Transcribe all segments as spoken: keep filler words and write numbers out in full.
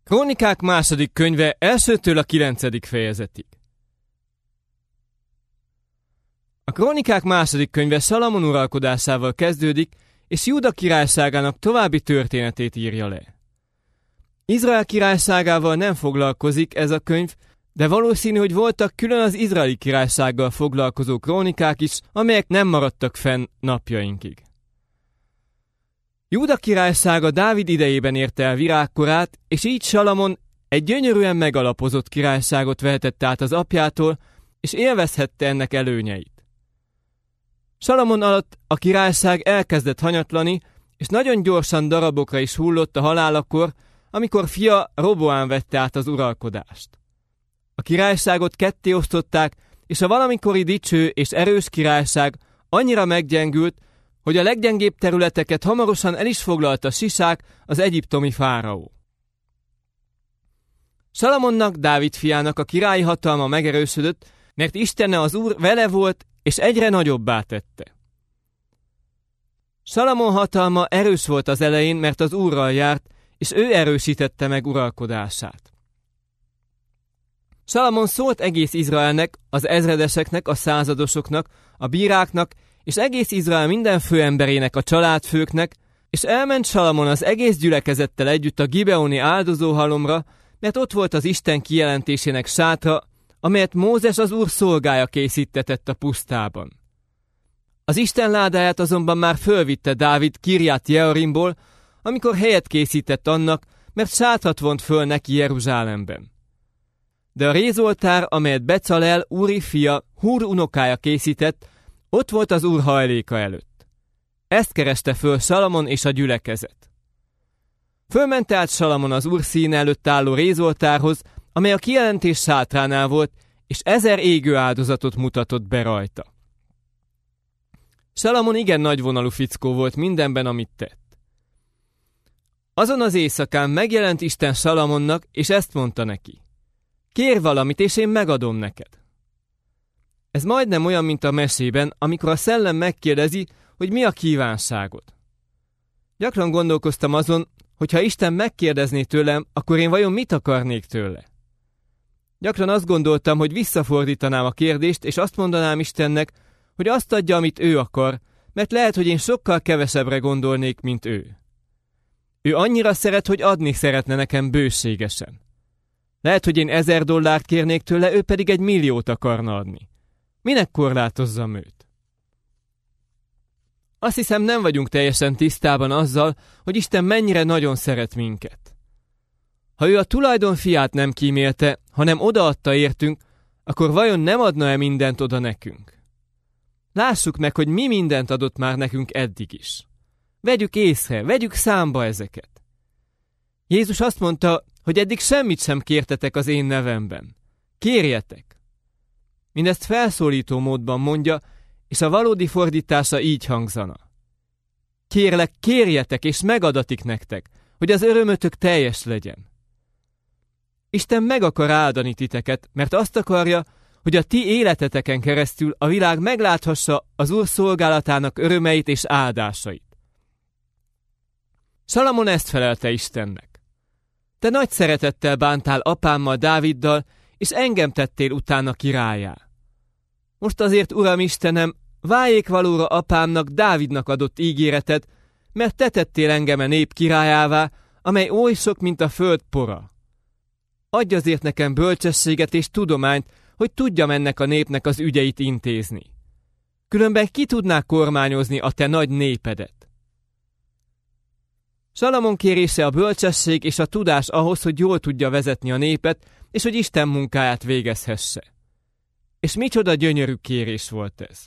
Krónikák második könyve elsőtől a kilencedik fejezetig. A Krónikák második könyve Salamon uralkodásával kezdődik, és Júda királyságának további történetét írja le. Izrael királyságával nem foglalkozik ez a könyv, de valószínű, hogy voltak külön az izraeli királysággal foglalkozó krónikák is, amelyek nem maradtak fenn napjainkig. Júda királysága Dávid idejében érte el virágkorát, és így Salamon egy gyönyörűen megalapozott királyságot vehetett át az apjától, és élvezhette ennek előnyeit. Salamon alatt a királyság elkezdett hanyatlani, és nagyon gyorsan darabokra is hullott a halálakor, amikor fia Roboám vette át az uralkodást. A királyságot ketté osztották, és a valamikori dicső és erős királyság annyira meggyengült, hogy a leggyengébb területeket hamarosan el is foglalta Sisák, az egyiptomi fáraó. Salamonnak, Dávid fiának a királyi hatalma megerősödött, mert Istene az Úr vele volt, és egyre nagyobbá tette. Salamon hatalma erős volt az elején, mert az Úrral járt, és ő erősítette meg uralkodását. Salamon szólt egész Izraelnek, az ezredeseknek, a századosoknak, a bíráknak, és egész Izrael minden főemberének, a családfőknek, és elment Salamon az egész gyülekezettel együtt a gibeoni áldozóhalomra, mert ott volt az Isten kijelentésének sátra, amelyet Mózes az Úr szolgája készítetett a pusztában. Az Isten ládáját azonban már fölvitte Dávid Kirját Jearimból, amikor helyet készített annak, mert sátrat vont föl neki Jeruzsálemben. De a rézoltár, amelyet Becalel, Úri fia, Húr unokája készített, ott volt az Úr hajléka előtt. Ezt kereste föl Salamon és a gyülekezet. Fölment át Salamon az Úr színe előtt álló rézoltárhoz, amely a kijelentés sátránál volt, és ezer égő áldozatot mutatott be rajta. Salamon igen nagyvonalú fickó volt mindenben, amit tett. Azon az éjszakán megjelent Isten Salamonnak, és ezt mondta neki: kérj valamit, és én megadom neked. Ez majdnem olyan, mint a mesében, amikor a szellem megkérdezi, hogy mi a kívánságod. Gyakran gondolkoztam azon, hogy ha Isten megkérdezné tőlem, akkor én vajon mit akarnék tőle? Gyakran azt gondoltam, hogy visszafordítanám a kérdést, és azt mondanám Istennek, hogy azt adja, amit ő akar, mert lehet, hogy én sokkal kevesebbre gondolnék, mint ő. Ő annyira szeret, hogy adni szeretne nekem bőségesen. Lehet, hogy én ezer dollárt kérnék tőle, ő pedig egy milliót akarna adni. Minek korlátozzam őt? Azt hiszem, nem vagyunk teljesen tisztában azzal, hogy Isten mennyire nagyon szeret minket. Ha ő a tulajdon fiát nem kímélte, hanem odaadta értünk, akkor vajon nem adna-e mindent oda nekünk? Lássuk meg, hogy mi mindent adott már nekünk eddig is. Vegyük észre, vegyük számba ezeket. Jézus azt mondta, hogy eddig semmit sem kértetek az én nevemben. Kérjetek! Mindezt felszólító módban mondja, és a valódi fordítása így hangzana: kérlek, kérjetek, és megadatik nektek, hogy az örömötök teljes legyen. Isten meg akar áldani titeket, mert azt akarja, hogy a ti életeteken keresztül a világ megláthassa az Úr szolgálatának örömeit és áldásait. Salamon ezt felelte Istennek: te nagy szeretettel bántál apámmal, Dáviddal, és engem tettél utána királlyá. Most azért, Uram Istenem, váljék valóra apámnak, Dávidnak adott ígéreted, mert te tettél engem a nép királyává, amely oly sok, mint a föld pora. Adj azért nekem bölcsességet és tudományt, hogy tudjam ennek a népnek az ügyeit intézni. Különben ki tudná kormányozni a te nagy népedet? Salamon kérése a bölcsesség és a tudás ahhoz, hogy jól tudja vezetni a népet, és hogy Isten munkáját végezhesse. És micsoda gyönyörű kérés volt ez.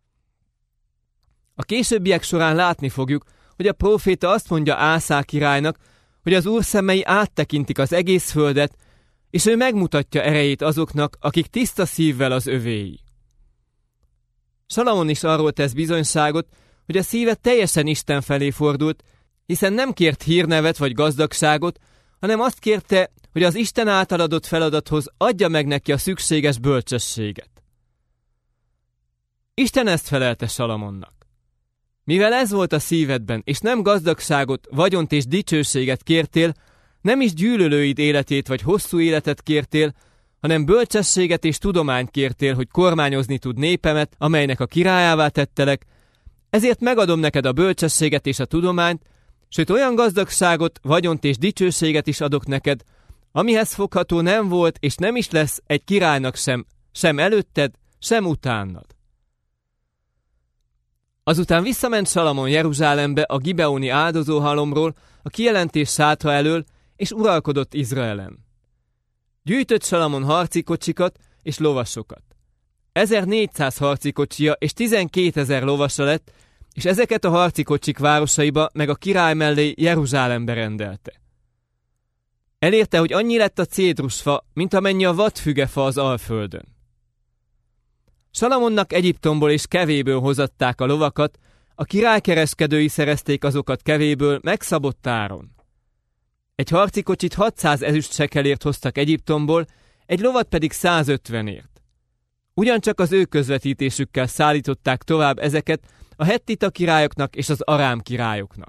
A későbbiek során látni fogjuk, hogy a próféta azt mondja Ásá királynak, hogy az Úr szemei áttekintik az egész földet, és ő megmutatja erejét azoknak, akik tiszta szívvel az övéi. Salamon is arról tesz bizonyságot, hogy a szíve teljesen Isten felé fordult, hiszen nem kért hírnevet vagy gazdagságot, hanem azt kérte, hogy az Isten által adott feladathoz adja meg neki a szükséges bölcsességet. Isten ezt felelte Salamonnak: mivel ez volt a szívedben, és nem gazdagságot, vagyont és dicsőséget kértél, Nem is gyűlölőid életét vagy hosszú életet kértél, hanem bölcsességet és tudományt kértél, hogy kormányozni tud népemet, amelynek a királyává tettelek, ezért megadom neked a bölcsességet és a tudományt, sőt olyan gazdagságot, vagyont és dicsőséget is adok neked, amihez fogható nem volt és nem is lesz egy királynak sem, sem előtted, sem utánad. Azután visszament Salamon Jeruzsálembe a gibeoni áldozóhalomról, a kijelentés sátra elől, és uralkodott Izraelen. Gyűjtött Salamon harci kocsikat és lovasokat. ezernégyszáz harci kocsija és tizenkétezer lovasa lett, és ezeket a harci kocsik városaiba meg a király mellé Jeruzsálembe rendelte. Elérte, hogy annyi lett a cédrusfa, mint amennyi a vadfügefa az Alföldön. Salamonnak Egyiptomból és kevéből hozatták a lovakat, a királykereskedői szerezték azokat kevéből megszabott áron. Egy harci kocsit hatszáz ezüst sekelért hoztak Egyiptomból, egy lovat pedig százötvenért. Ugyancsak az ő közvetítésükkel szállították tovább ezeket a hettita királyoknak és az arám királyoknak.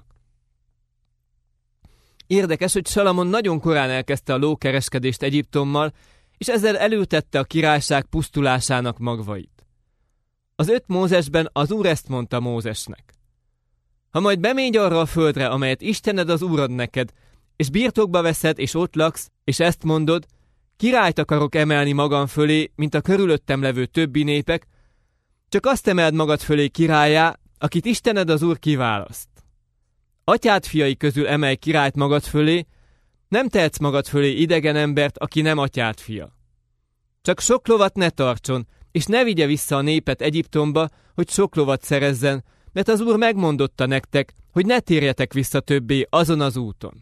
Érdekes, hogy Salamon nagyon korán elkezdte a lókereskedést Egyiptommal, és ezzel elültette a királyság pusztulásának magvait. Az öt Mózesben az Úr ezt mondta Mózesnek: ha majd bemégy arra a földre, amelyet Istened az Úr ad neked, és birtokba veszed, és ott laksz, és ezt mondod, királyt akarok emelni magam fölé, mint a körülöttem levő többi népek, csak azt emeld magad fölé királyá, akit Istened az Úr kiválaszt. Atyád fiai közül emelj királyt magad fölé, nem tehetsz magad fölé idegen embert, aki nem atyád fia. Csak sok lovat ne tartson, és ne vigye vissza a népet Egyiptomba, hogy sok lovat szerezzen, mert az Úr megmondotta nektek, hogy ne térjetek vissza többé azon az úton.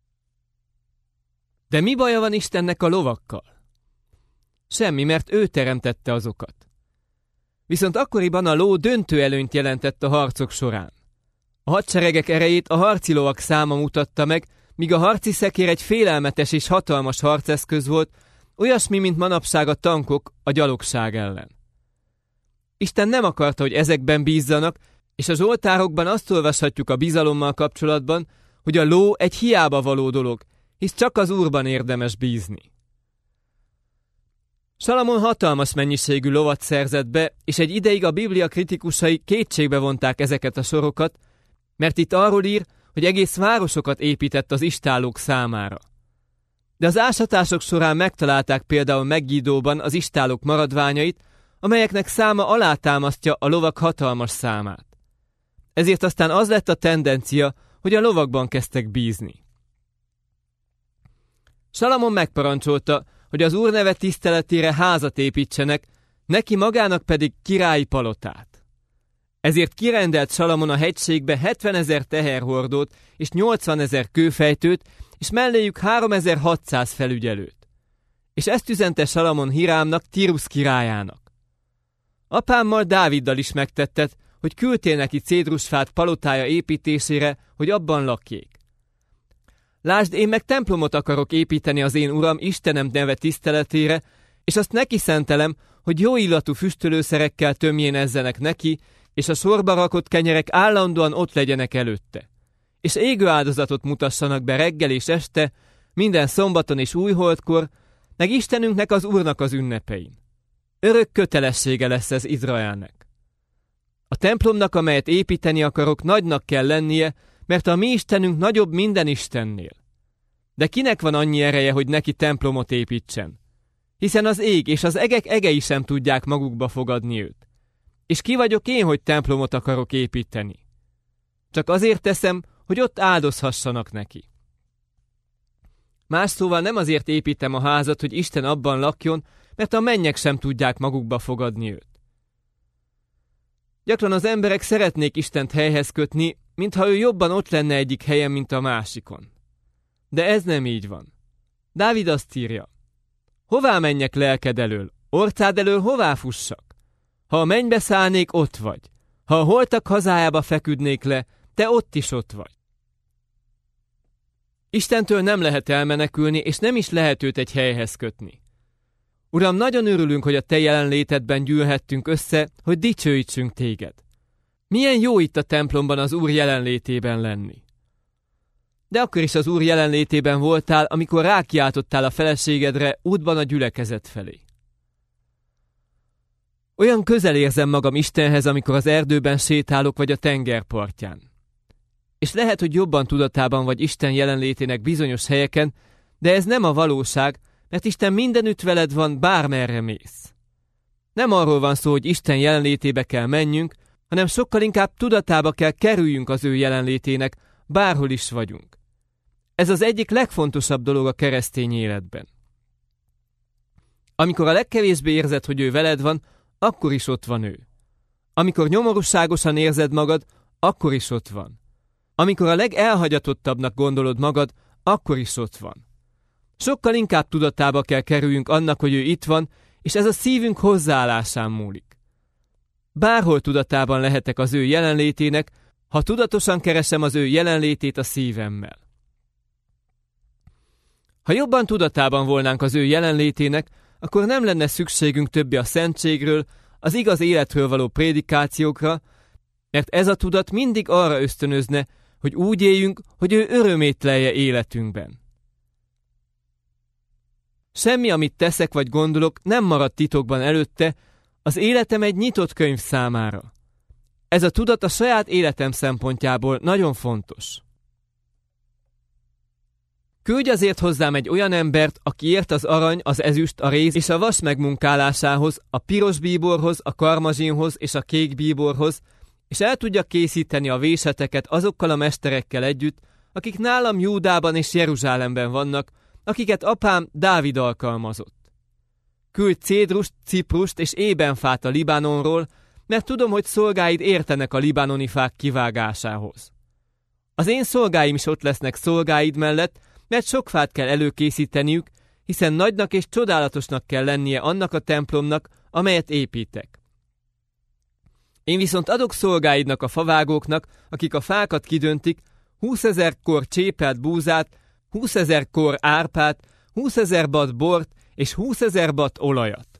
De mi baja van Istennek a lovakkal? Semmi, mert ő teremtette azokat. Viszont akkoriban a ló döntő előnyt jelentett a harcok során. A hadseregek erejét a harci lovak száma mutatta meg, míg a harci szekér egy félelmetes és hatalmas harceszköz volt, olyasmi, mint manapság a tankok a gyalogság ellen. Isten nem akarta, hogy ezekben bízzanak, és a zsoltárokban azt olvashatjuk a bizalommal kapcsolatban, hogy a ló egy hiába való dolog, hisz csak az Úrban érdemes bízni. Salamon hatalmas mennyiségű lovat szerzett be, és egy ideig a Biblia kritikusai kétségbe vonták ezeket a sorokat, mert itt arról ír, hogy egész városokat épített az istállók számára. De az ásatások során megtalálták például Meggidóban az istállók maradványait, amelyeknek száma alátámasztja a lovak hatalmas számát. Ezért aztán az lett a tendencia, hogy a lovakban kezdtek bízni. Salamon megparancsolta, hogy az Úr neve tiszteletére házat építsenek, neki magának pedig királyi palotát. Ezért kirendelt Salamon a hegységbe hetvenezer teherhordót és nyolcvanezer kőfejtőt, és melléjük háromezer-hatszáz felügyelőt. És ezt üzente Salamon Hirámnak, Tirusz királyának: apámmal Dáviddal is megtetted, hogy küldtél neki cédrusfát palotája építésére, hogy abban lakjék. Lásd, én meg templomot akarok építeni az én uram, Istenem neve tiszteletére, és azt neki szentelem, hogy jó illatú füstölőszerekkel tömjénezzenek neki, és a sorba rakott kenyerek állandóan ott legyenek előtte. És égő áldozatot mutassanak be reggel és este, minden szombaton és újholdkor, meg Istenünknek, az Úrnak az ünnepein. Örök kötelessége lesz ez Izraelnek. A templomnak, amelyet építeni akarok, nagynak kell lennie, mert a mi Istenünk nagyobb minden istennél. De kinek van annyi ereje, hogy neki templomot építsen? Hiszen az ég és az egek egei sem tudják magukba fogadni őt. És ki vagyok én, hogy templomot akarok építeni? Csak azért teszem, hogy ott áldozhassanak neki. Más szóval nem azért építem a házat, hogy Isten abban lakjon, mert a mennyek sem tudják magukba fogadni őt. Gyakran az emberek szeretnék Istent helyhez kötni, mintha ő jobban ott lenne egyik helyen, mint a másikon. De ez nem így van. Dávid azt írja: hová menjek lelked elől, orcád elől hová fussak? Ha a mennybe szállnék, ott vagy. Ha a holtak hazájába feküdnék le, te ott is ott vagy. Istentől nem lehet elmenekülni, és nem is lehet őt egy helyhez kötni. Uram, nagyon örülünk, hogy a te jelenlétedben gyűlhettünk össze, hogy dicsőítsünk téged. Milyen jó itt a templomban az Úr jelenlétében lenni. de akkor is az Úr jelenlétében voltál, amikor rákiáltottál a feleségedre útban a gyülekezet felé. Olyan közel érzem magam Istenhez, amikor az erdőben sétálok, vagy a tengerpartján. És lehet, hogy jobban tudatában vagy Isten jelenlétének bizonyos helyeken, de ez nem a valóság, mert Isten mindenütt veled van, bármerre mész. Nem arról van szó, hogy Isten jelenlétébe kell menjünk, hanem sokkal inkább tudatába kell kerüljünk az ő jelenlétének, bárhol is vagyunk. Ez az egyik legfontosabb dolog a keresztény életben. Amikor a legkevésbé érzed, hogy ő veled van, akkor is ott van ő. Amikor nyomorúságosan érzed magad, akkor is ott van. Amikor a legelhagyatottabbnak gondolod magad, akkor is ott van. Sokkal inkább tudatába kell kerüljünk annak, hogy ő itt van, és ez a szívünk hozzáállásán múlik. Bárhol tudatában lehetek az ő jelenlétének, ha tudatosan keresem az ő jelenlétét a szívemmel. Ha jobban tudatában volnánk az ő jelenlétének, akkor nem lenne szükségünk többé a szentségről, az igaz életről való prédikációkra, mert ez a tudat mindig arra ösztönözne, hogy úgy éljünk, hogy ő örömét lelje életünkben. Semmi, amit teszek vagy gondolok, nem marad titokban előtte, az életem egy nyitott könyv számára. Ez a tudat a saját életem szempontjából nagyon fontos. Küldj azért hozzám egy olyan embert, aki ért az arany, az ezüst, a réz és a vas megmunkálásához, a piros bíborhoz, a karmazsinhoz és a kék bíborhoz, és el tudja készíteni a véseteket azokkal a mesterekkel együtt, akik nálam Júdában és Jeruzsálemben vannak, akiket apám Dávid alkalmazott. Küldj cédrust, ciprust és ébenfát a Libanonról, mert tudom, hogy szolgáid értenek a libanoni fák kivágásához. Az én szolgáim is ott lesznek szolgáid mellett, mert sok fát kell előkészíteniük, hiszen nagynak és csodálatosnak kell lennie annak a templomnak, amelyet építek. Én viszont adok szolgáidnak a favágóknak, akik a fákat kidöntik, húszezer kor csépelt búzát, húszezer kor árpát, húszezer bat bort és húszezer bat olajat.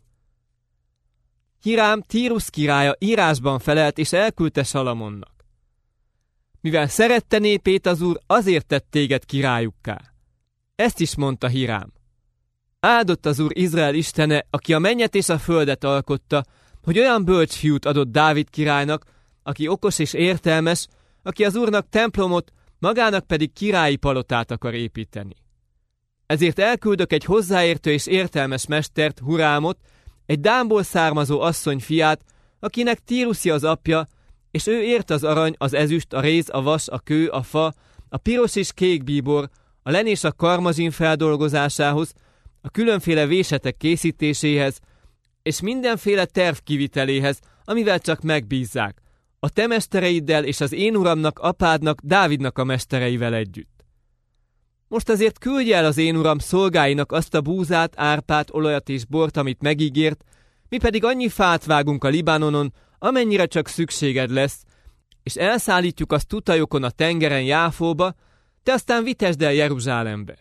Hirám, Tírus királya írásban felelt és elküldte Salamonnak. Mivel szerette népét az Úr, azért tett téged királyukká. Ezt is mondta Hirám. Áldott az Úr Izrael istene, aki a mennyet és a földet alkotta, hogy olyan bölcs fiút adott Dávid királynak, aki okos és értelmes, aki az Úrnak templomot, magának pedig királyi palotát akar építeni. Ezért elküldök egy hozzáértő és értelmes mestert, Hurámot, egy Dánból származó asszony fiát, akinek Tíruszi az apja, és ő ért az arany, az ezüst, a réz, a vas, a kő, a fa, a piros és kék bíbor, a len és a karmazsin feldolgozásához, a különféle vésetek készítéséhez, és mindenféle terv kiviteléhez, amivel csak megbízzák, a te mestereiddel és az én uramnak, apádnak, Dávidnak a mestereivel együtt. Most azért küldj el az én uram szolgáinak azt a búzát, árpát, olajat és bort, amit megígért, mi pedig annyi fát vágunk a Libanonon, amennyire csak szükséged lesz, és elszállítjuk azt tutajokon a tengeren Jáfóba, te aztán vitesd el Jeruzsálembe.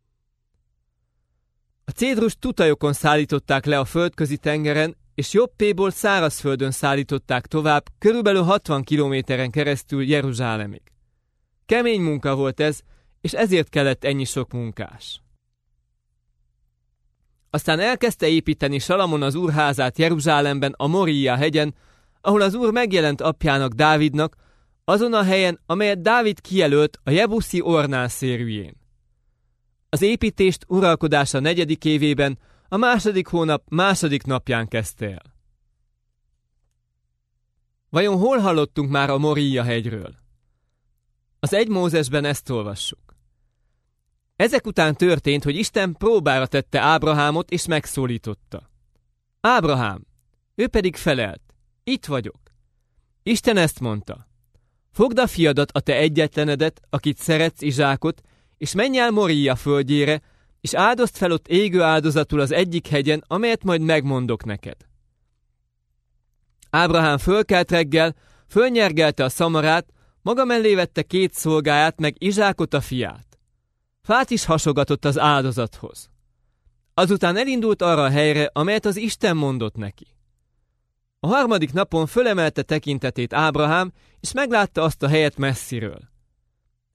A cédrust tutajokon szállították le a földközi tengeren, és Joppéból szárazföldön szállították tovább, körülbelül hatvan kilométeren keresztül Jeruzsálemig. Kemény munka volt ez, és ezért kellett ennyi sok munkás. Aztán elkezdte építeni Salamon az Úr házát Jeruzsálemben, a Moria hegyen, ahol az Úr megjelent apjának, Dávidnak, azon a helyen, amelyet Dávid kijelölt a jebuszi Ornán szérűjén. Az építést uralkodása negyedik évében, a második hónap második napján kezdte el. Vajon hol hallottunk már a Moria hegyről? Az egy Mózesben ezt olvassuk. Ezek után történt, hogy Isten próbára tette Ábrahámot és megszólította. Ábrahám, ő pedig felelt, itt vagyok. Isten ezt mondta, fogd a fiadat, a te egyetlenedet, akit szeretsz, Izsákot, és menj el Moria földjére, és áldozd fel ott égő áldozatul az egyik hegyen, amelyet majd megmondok neked. Ábrahám fölkelt reggel, fölnyergelte a szamarát, maga mellé vette két szolgáját, meg Izsákot a fiát. Fát is hasogatott az áldozathoz. Azután elindult arra a helyre, amelyet az Isten mondott neki. A harmadik napon fölemelte tekintetét Ábrahám, és meglátta azt a helyet messziről.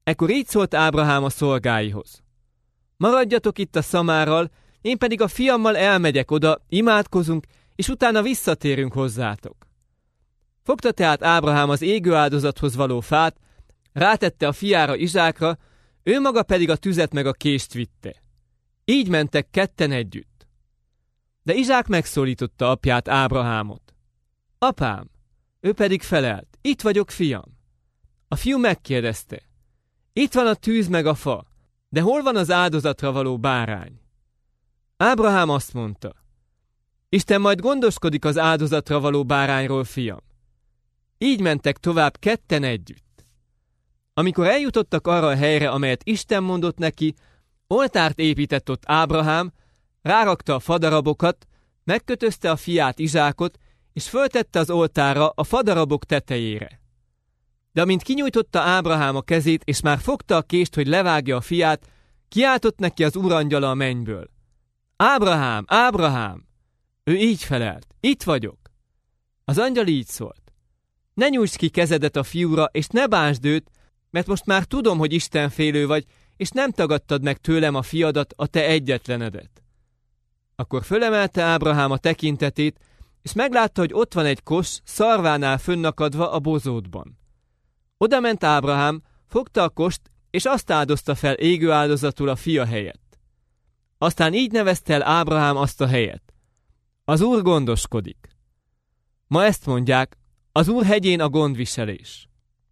Ekkor így szólt Ábrahám a szolgáihoz: Maradjatok itt a szamárral, én pedig a fiammal elmegyek oda, imádkozunk, és utána visszatérünk hozzátok. Fogta tehát Ábrahám az égő áldozathoz való fát, rátette a fiára, Izsákra, ő maga pedig a tüzet meg a kést vitte. Így mentek ketten együtt. De Izsák megszólította apját, Ábrahámot. Apám! Ő pedig felelt: Itt vagyok, fiam. A fiú megkérdezte: Itt van a tűz meg a fa, de hol van az áldozatra való bárány? Ábrahám azt mondta: Isten majd gondoskodik az áldozatra való bárányról, fiam. Így mentek tovább ketten együtt. Amikor eljutottak arra a helyre, amelyet Isten mondott neki, oltárt épített ott Ábrahám, rárakta a fadarabokat, megkötözte a fiát, Izsákot, és föltette az oltárra a fadarabok tetejére. De amint kinyújtotta Ábrahám a kezét, és már fogta a kést, hogy levágja a fiát, kiáltott neki az úrangyala a mennyből: Ábrahám, Ábrahám! Ő így felelt: Itt vagyok. Az angyal így szólt: Ne nyújtsd ki kezedet a fiúra, és ne bánsd őt, mert most már tudom, hogy istenfélő vagy, és nem tagadtad meg tőlem a fiadat, a te egyetlenedet. Akkor fölemelte Ábrahám a tekintetét, és meglátta, hogy ott van egy kos, szarvánál fönnakadva a bozótban. Oda ment Ábrahám, fogta a kost, és azt áldozta fel égő áldozatul a fia helyett. Aztán így nevezte el Ábrahám azt a helyet: Az Úr gondoskodik. Ma ezt mondják: az Úr hegyén a gondviselés.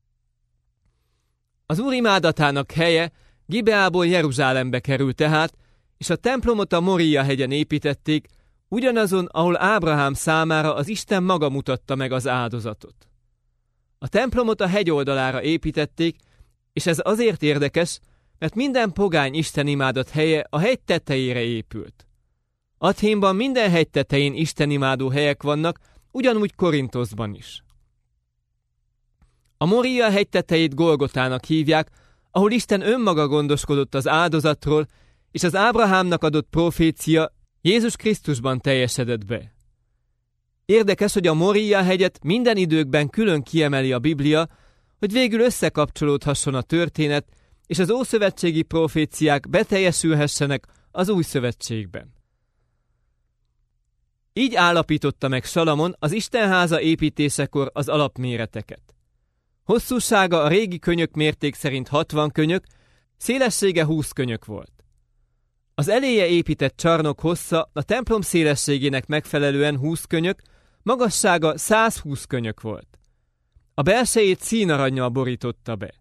Az Úr imádatának helye Gibeából Jeruzsálembe került tehát, és a templomot a Moria hegyen építették, ugyanazon, ahol Ábrahám számára az Isten maga mutatta meg az áldozatot. A templomot a hegy oldalára építették, és ez azért érdekes, mert minden pogány istenimádat helye a hegy tetejére épült. Athénban minden hegy tetején istenimádó helyek vannak, ugyanúgy Korintoszban is. A Moria hegy tetejét Golgotának hívják, ahol Isten önmaga gondoskodott az áldozatról, és az Ábrahámnak adott profécia Jézus Krisztusban teljesedett be. Érdekes, hogy a Moria hegyet minden időkben külön kiemeli a Biblia, hogy végül összekapcsolódhasson a történet, és az ószövetségi proféciák beteljesülhessenek az új szövetségben. Így állapította meg Salamon az Istenháza építésekor az alapméreteket. Hosszúsága a régi könyök mérték szerint hatvan könyök, szélessége húsz könyök volt. Az eléje épített csarnok hossza a templom szélességének megfelelően húsz könyök, magassága százhúsz könyök volt. A belsejét színarannnyal borította be.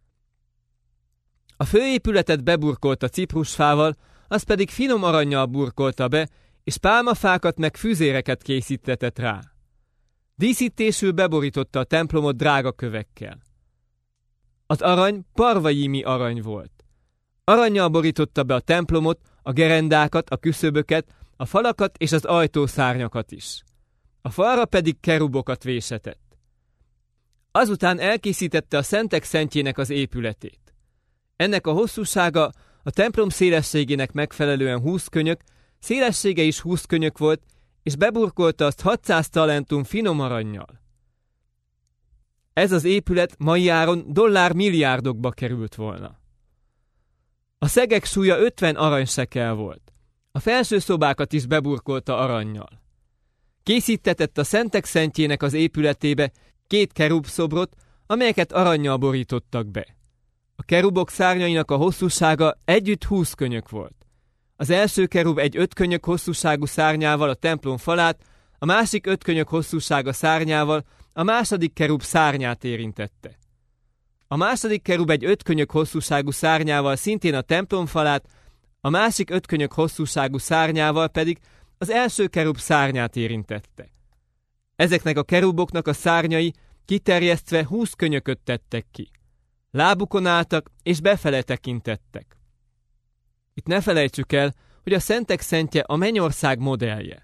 A főépületet beburkolta ciprusfával, az pedig finom arannyal burkolta be, és pálmafákat meg füzéreket készítetett rá. Díszítésül beborította a templomot drága kövekkel. Az arany parvajími arany volt. Arannyal borította be a templomot, a gerendákat, a küszöböket, a falakat és az ajtószárnyakat is. A falra pedig kerubokat vészetett. Azután elkészítette a szentek szentjének az épületét. Ennek a hosszúsága a templom szélességének megfelelően húsz könyök, szélessége is húsz könyök volt, és beburkolta azt hatszáz talentum finom arannyal. Ez az épület mai áron dollár milliárdokba került volna. A szegek súlya ötven aranyszekel volt. A felső szobákat is beburkolta arannyal. Készítetett a szentek szentjének az épületébe két kerub szobrot, amelyeket arannyal borítottak be. A kerubok szárnyainak a hosszúsága együtt húsz könyök volt. Az első kerub egy öt könyök hosszúságú szárnyával a templom falát, a másik öt könyök hosszúsága szárnyával a második kerub szárnyát érintette. A második kerub egy öt könyök hosszúságú szárnyával szintén a templom falát, a másik öt könyök hosszúságú szárnyával pedig az első kerub szárnyát érintette. Ezeknek a keruboknak a szárnyai kiterjesztve húsz könyököt tettek ki. Lábukon álltak és befele tekintettek. Itt ne felejtsük el, hogy a szentek szentje a mennyország modellje.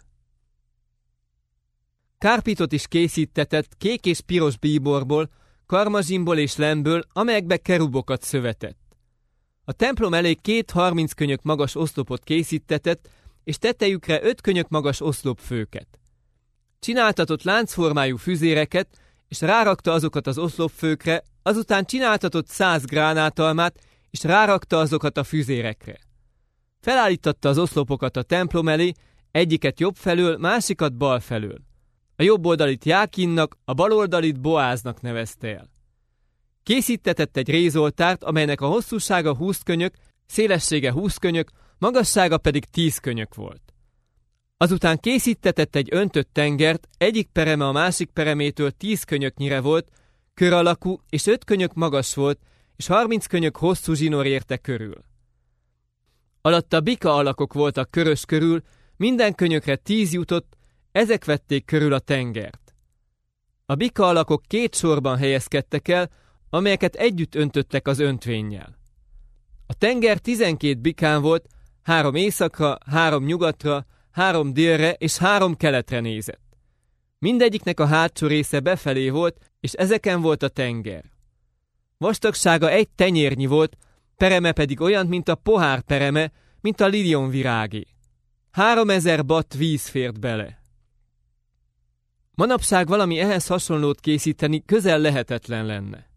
Kárpitot is készítetett kék és piros bíborból, karmazsimból és lemből, amelyekbe kerubokat szövetett. A templom elé két harminc könyök magas oszlopot készítetett, és tetejükre öt könyök magas oszlopfőket. Csináltatott láncformájú füzéreket, és rárakta azokat az oszlopfőkre, azután csináltatott száz gránátalmát, és rárakta azokat a füzérekre. Felállítatta az oszlopokat a templom elé, egyiket jobb felől, másikat bal felől. A jobb oldalit Jákinnak, a bal oldalit Boáznak nevezte el. Készítetett egy rézoltárt, amelynek a hosszúsága húsz könyök, szélessége húsz könyök, magassága pedig tíz könyök volt. Azután készítetett egy öntött tengert, egyik pereme a másik peremétől tíz könyöknyire volt, kör alakú, és öt könyök magas volt, és harminc könyök hosszú zsinór érte körül. Alatta bika alakok voltak körös körül, minden könyökre tíz jutott, ezek vették körül a tengert. A bika alakok két sorban helyezkedtek el, amelyeket együtt öntöttek az öntvénnyel. A tenger tizenkét bikán volt, három északra, három nyugatra, három délre és három keletre nézett. Mindegyiknek a hátsó része befelé volt, és ezeken volt a tenger. Vastagsága egy tenyérnyi volt, pereme pedig olyan, mint a pohár pereme, mint a lilion virágé. Háromezer batt víz fért bele. Manapság valami ehhez hasonlót készíteni közel lehetetlen lenne.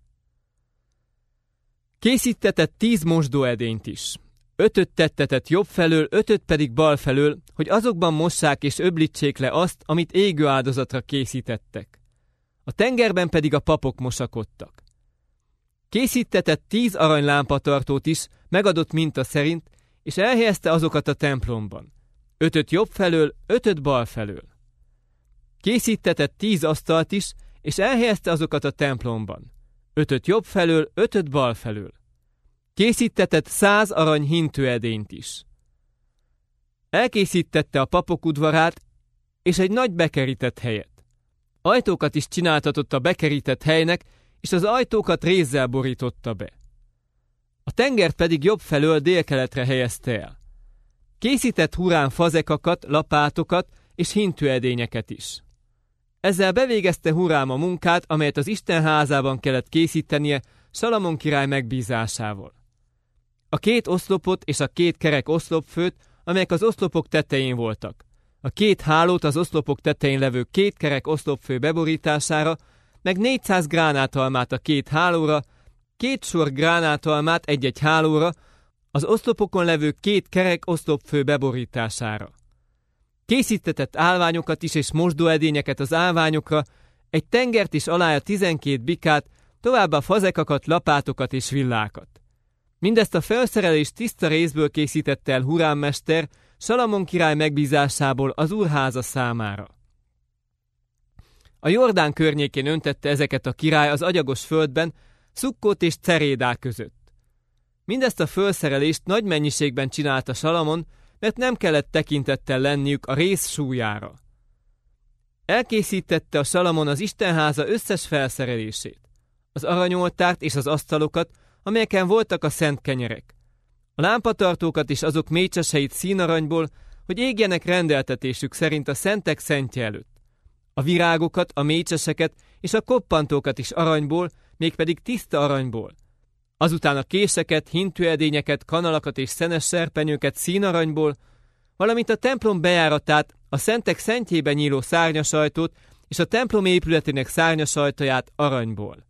Készítetett tíz mosdóedényt is. Ötöt tettetett jobb felől, ötöt pedig bal felől, hogy azokban mossák és öblítsék le azt, amit égő áldozatra készítettek. A tengerben pedig a papok mosakodtak. Készítetett tíz aranylámpatartót is, megadott minta szerint, és elhelyezte azokat a templomban. Ötöt jobb felől, ötöt bal felől. Készítetett tíz asztalt is, és elhelyezte azokat a templomban. Ötöt jobb felől, ötöt bal felől. Készítetett száz arany hintőedényt is. Elkészítette a papok udvarát, és egy nagy bekerített helyet. Ajtókat is csináltatott a bekerített helynek, és az ajtókat rézzel borította be. A tengert pedig jobb felől délkeletre helyezte el. Készített Hurám fazekakat, lapátokat és hintőedényeket is. Ezzel bevégezte Hurám a munkát, amelyet az Isten házában kellett készítenie Salamon király megbízásával. A két oszlopot és a két kerek oszlopfőt, amelyek az oszlopok tetején voltak. A két hálót az oszlopok tetején levő két kerek oszlopfő beborítására, meg négyszáz gránátalmát a két hálóra, két sor gránátalmát egy-egy hálóra, az oszlopokon levő két kerek oszlopfő beborítására. Készítetett állványokat is és mosdóedényeket az állványokra, egy tengert is alája tizenkét bikát, továbbá fazekakat, lapátokat és villákat. Mindezt a felszerelést tiszta rézből készítette el Hurám mester, Salamon király megbízásából az úrháza számára. A Jordán környékén öntette ezeket a király az agyagos földben, Szukkót és Cerédá között. Mindezt a felszerelést nagy mennyiségben csinálta Salamon, mert nem kellett tekintettel lenniük a rész súlyára. Elkészítette a Salamon az Istenháza összes felszerelését, az aranyoltárt és az asztalokat, amelyeken voltak a szent kenyerek, a lámpatartókat és azok mécseseit színaranyból, hogy égjenek rendeltetésük szerint a szentek szentje előtt, a virágokat, a mécseseket és a koppantókat is aranyból, mégpedig tiszta aranyból. Azután a késeket, hintőedényeket, kanalakat és szenes serpenyőket színaranyból, valamint a templom bejáratát, a szentek szentjében nyíló szárnyasajtót és a templom épületének szárnyasajtaját aranyból.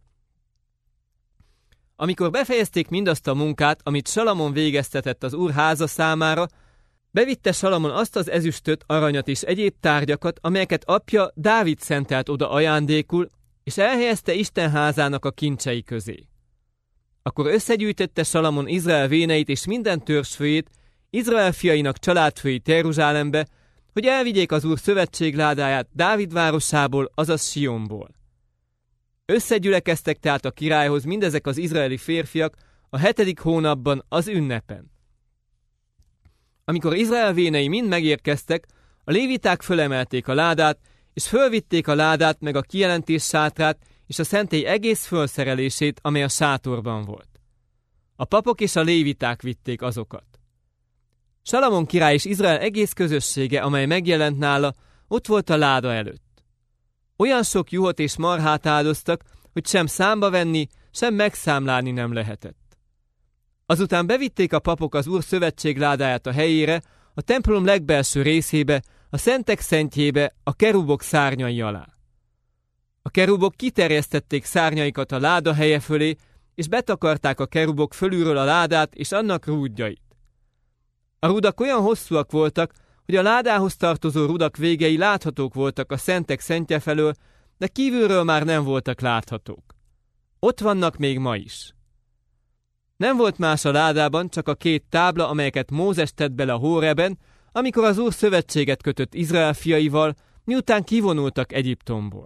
Amikor befejezték mindazt a munkát, amit Salamon végeztetett az úr háza számára, bevitte Salamon azt az ezüstöt, aranyat és egyéb tárgyakat, amelyeket apja Dávid szentelt oda ajándékul, és elhelyezte Isten házának a kincsei közé. Akkor összegyűjtette Salamon Izrael véneit és minden törzsfőjét, Izrael fiainak családfőit Jeruzsálembe, hogy elvigyék az úr szövetségládáját Dávid városából, azaz Sionból. Összegyülekeztek tehát a királyhoz mindezek az izraeli férfiak a hetedik hónapban az ünnepen. Amikor Izrael vénei mind megérkeztek, a léviták fölemelték a ládát, és fölvitték a ládát meg a kijelentés sátrát és a szentély egész fölszerelését, amely a sátorban volt. A papok és a léviták vitték azokat. Salamon király és Izrael egész közössége, amely megjelent nála, ott volt a láda előtt. Olyan sok juhot és marhát áldoztak, hogy sem számba venni, sem megszámlálni nem lehetett. Azután bevitték a papok az úr szövetségládáját a helyére, a templom legbelső részébe, a szentek szentjébe, a kerubok szárnyai alá. A kerubok kiterjesztették szárnyaikat a láda helye fölé, és betakarták a kerubok fölülről a ládát és annak rúdjait. A rudak olyan hosszúak voltak, hogy a ládához tartozó rudak végei láthatók voltak a szentek szentje felől, de kívülről már nem voltak láthatók. Ott vannak még ma is. Nem volt más a ládában, csak a két tábla, amelyeket Mózes tett bele a Hóreben, amikor az Úr szövetséget kötött Izrael fiaival, miután kivonultak Egyiptomból.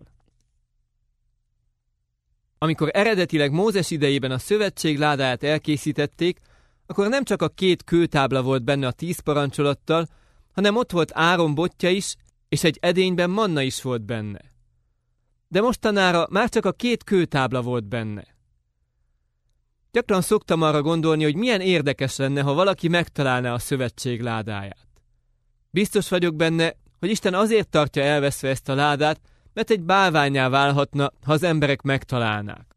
Amikor eredetileg Mózes idejében a szövetség ládáját elkészítették, akkor nem csak a két kőtábla volt benne a tíz parancsolattal, hanem ott volt Áron botja is, és egy edényben manna is volt benne. De mostanára már csak a két kőtábla volt benne. Gyakran szoktam arra gondolni, hogy milyen érdekes lenne, ha valaki megtalálná a szövetség ládáját. Biztos vagyok benne, hogy Isten azért tartja elveszve ezt a ládát, mert egy bálvánnyá válhatna, ha az emberek megtalálnák.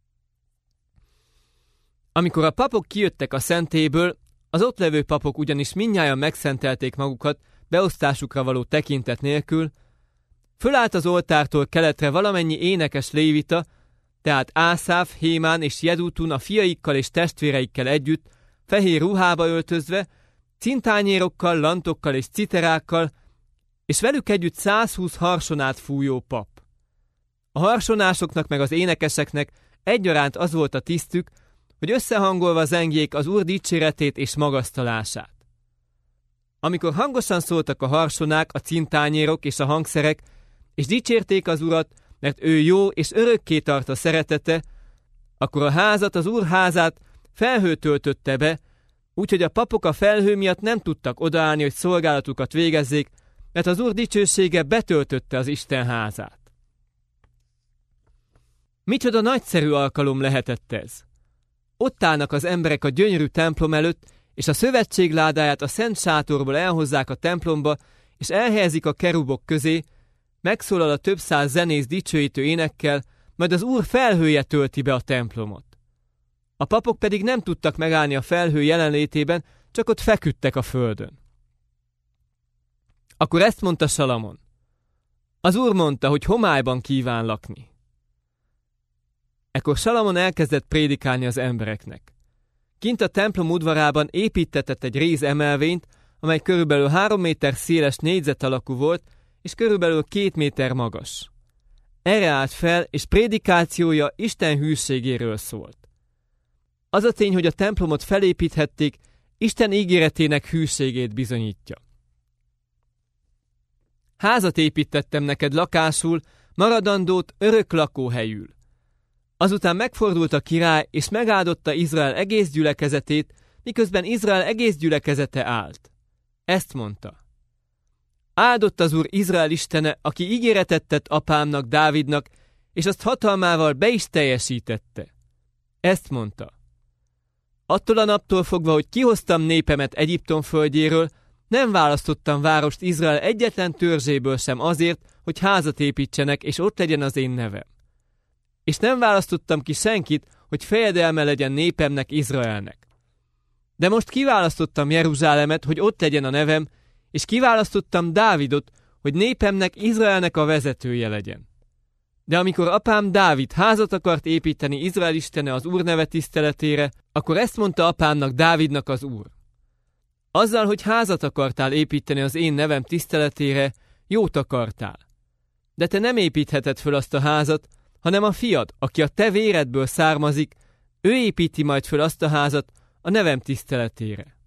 Amikor a papok kijöttek a szentélyből, az ott levő papok ugyanis mindnyájan megszentelték magukat beosztásukra való tekintet nélkül, fölállt az oltártól keletre valamennyi énekes lévita, tehát Ászáf, Hémán és Jedútun a fiaikkal és testvéreikkel együtt, fehér ruhába öltözve, cintányérokkal, lantokkal és citerákkal, és velük együtt százhúsz harsonát fújó pap. A harsonásoknak meg az énekeseknek egyaránt az volt a tisztük, hogy összehangolva zengjék az Úr dicséretét és magasztalását. Amikor hangosan szóltak a harsonák, a cintányérok és a hangszerek, és dicsérték az Urat, mert ő jó és örökké tart a szeretete, akkor a házat, az Úr házát felhő töltötte be, úgyhogy a papok a felhő miatt nem tudtak odaállni, hogy szolgálatukat végezzék, mert az Úr dicsősége betöltötte az Isten házát. Micsoda nagyszerű alkalom lehetett ez! Ott állnak az emberek a gyönyörű templom előtt, és a szövetség ládáját a szent sátorból elhozzák a templomba, és elhelyezik a kerubok közé, megszólal a több száz zenész dicsőítő énekkel, majd az Úr felhője tölti be a templomot. A papok pedig nem tudtak megállni a felhő jelenlétében, csak ott feküdtek a földön. Akkor ezt mondta Salamon. Az Úr mondta, hogy homályban kíván lakni. Ekkor Salamon elkezdett prédikálni az embereknek. Kint a templom udvarában építtetett egy réz emelvényt, amely körülbelül három méter széles négyzet alakú volt, és körülbelül két méter magas. Erre állt fel, és prédikációja Isten hűségéről szólt. Az a tény, hogy a templomot felépíthették, Isten ígéretének hűségét bizonyítja. Házat építettem neked lakásul, maradandót örök lakóhelyül. Azután megfordult a király, és megáldotta Izrael egész gyülekezetét, miközben Izrael egész gyülekezete állt. Ezt mondta. Áldott az Úr Izrael istene, aki ígéretet tett apámnak, Dávidnak, és azt hatalmával be is teljesítette. Ezt mondta. Attól a naptól fogva, hogy kihoztam népemet Egyiptom földjéről, nem választottam várost Izrael egyetlen törzséből sem azért, hogy házat építsenek, és ott legyen az én nevem. És nem választottam ki senkit, hogy fejedelme legyen népemnek, Izraelnek. De most kiválasztottam Jeruzsálemet, hogy ott legyen a nevem, és kiválasztottam Dávidot, hogy népemnek, Izraelnek a vezetője legyen. De amikor apám Dávid házat akart építeni Izrael istene az Úr neve tiszteletére, akkor ezt mondta apámnak, Dávidnak az Úr. Azzal, hogy házat akartál építeni az én nevem tiszteletére, jót akartál. De te nem építheted föl azt a házat, hanem a fiad, aki a te véredből származik, ő építi majd föl azt a házat a nevem tiszteletére.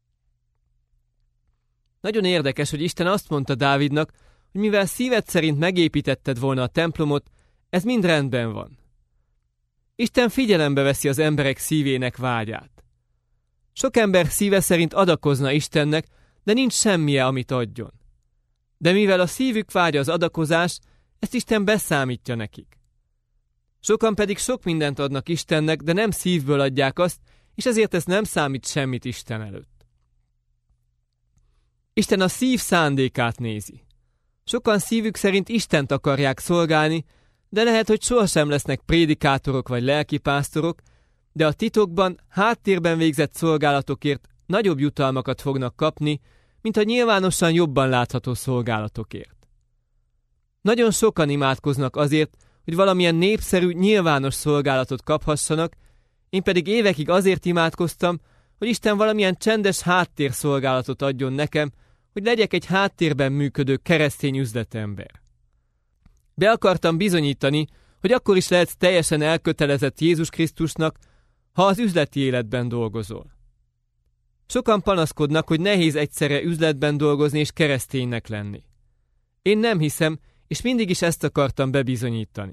Nagyon érdekes, hogy Isten azt mondta Dávidnak, hogy mivel szíved szerint megépítetted volna a templomot, ez mind rendben van. Isten figyelembe veszi az emberek szívének vágyát. Sok ember szíve szerint adakozna Istennek, de nincs semmije, amit adjon. De mivel a szívük vágya az adakozás, ezt Isten beszámítja nekik. Sokan pedig sok mindent adnak Istennek, de nem szívből adják azt, és ezért ez nem számít semmit Isten előtt. Isten a szív szándékát nézi. Sokan szívük szerint Istent akarják szolgálni, de lehet, hogy sohasem lesznek prédikátorok vagy lelkipásztorok, de a titokban, háttérben végzett szolgálatokért nagyobb jutalmakat fognak kapni, mint a nyilvánosan jobban látható szolgálatokért. Nagyon sokan imádkoznak azért, hogy hogy valamilyen népszerű, nyilvános szolgálatot kaphassanak, én pedig évekig azért imádkoztam, hogy Isten valamilyen csendes háttérszolgálatot adjon nekem, hogy legyek egy háttérben működő keresztény üzletember. Be akartam bizonyítani, hogy akkor is lehetsz teljesen elkötelezett Jézus Krisztusnak, ha az üzleti életben dolgozol. Sokan panaszkodnak, hogy nehéz egyszerre üzletben dolgozni és kereszténynek lenni. Én nem hiszem, és mindig is ezt akartam bebizonyítani.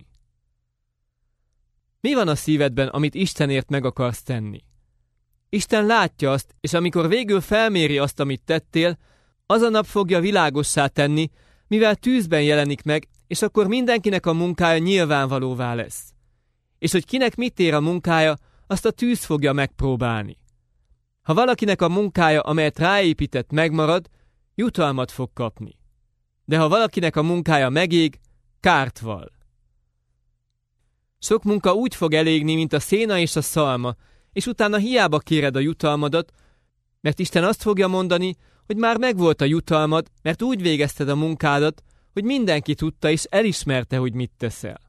Mi van a szívedben, amit Istenért meg akarsz tenni? Isten látja azt, és amikor végül felméri azt, amit tettél, az a nap fogja világossá tenni, mivel tűzben jelenik meg, és akkor mindenkinek a munkája nyilvánvalóvá lesz. És hogy kinek mit ér a munkája, azt a tűz fogja megpróbálni. Ha valakinek a munkája, amelyet ráépített, megmarad, jutalmat fog kapni. De ha valakinek a munkája megég, kárt val. Sok munka úgy fog elégni, mint a széna és a szalma, és utána hiába kéred a jutalmadat, mert Isten azt fogja mondani, hogy már megvolt a jutalmad, mert úgy végezted a munkádat, hogy mindenki tudta és elismerte, hogy mit teszel.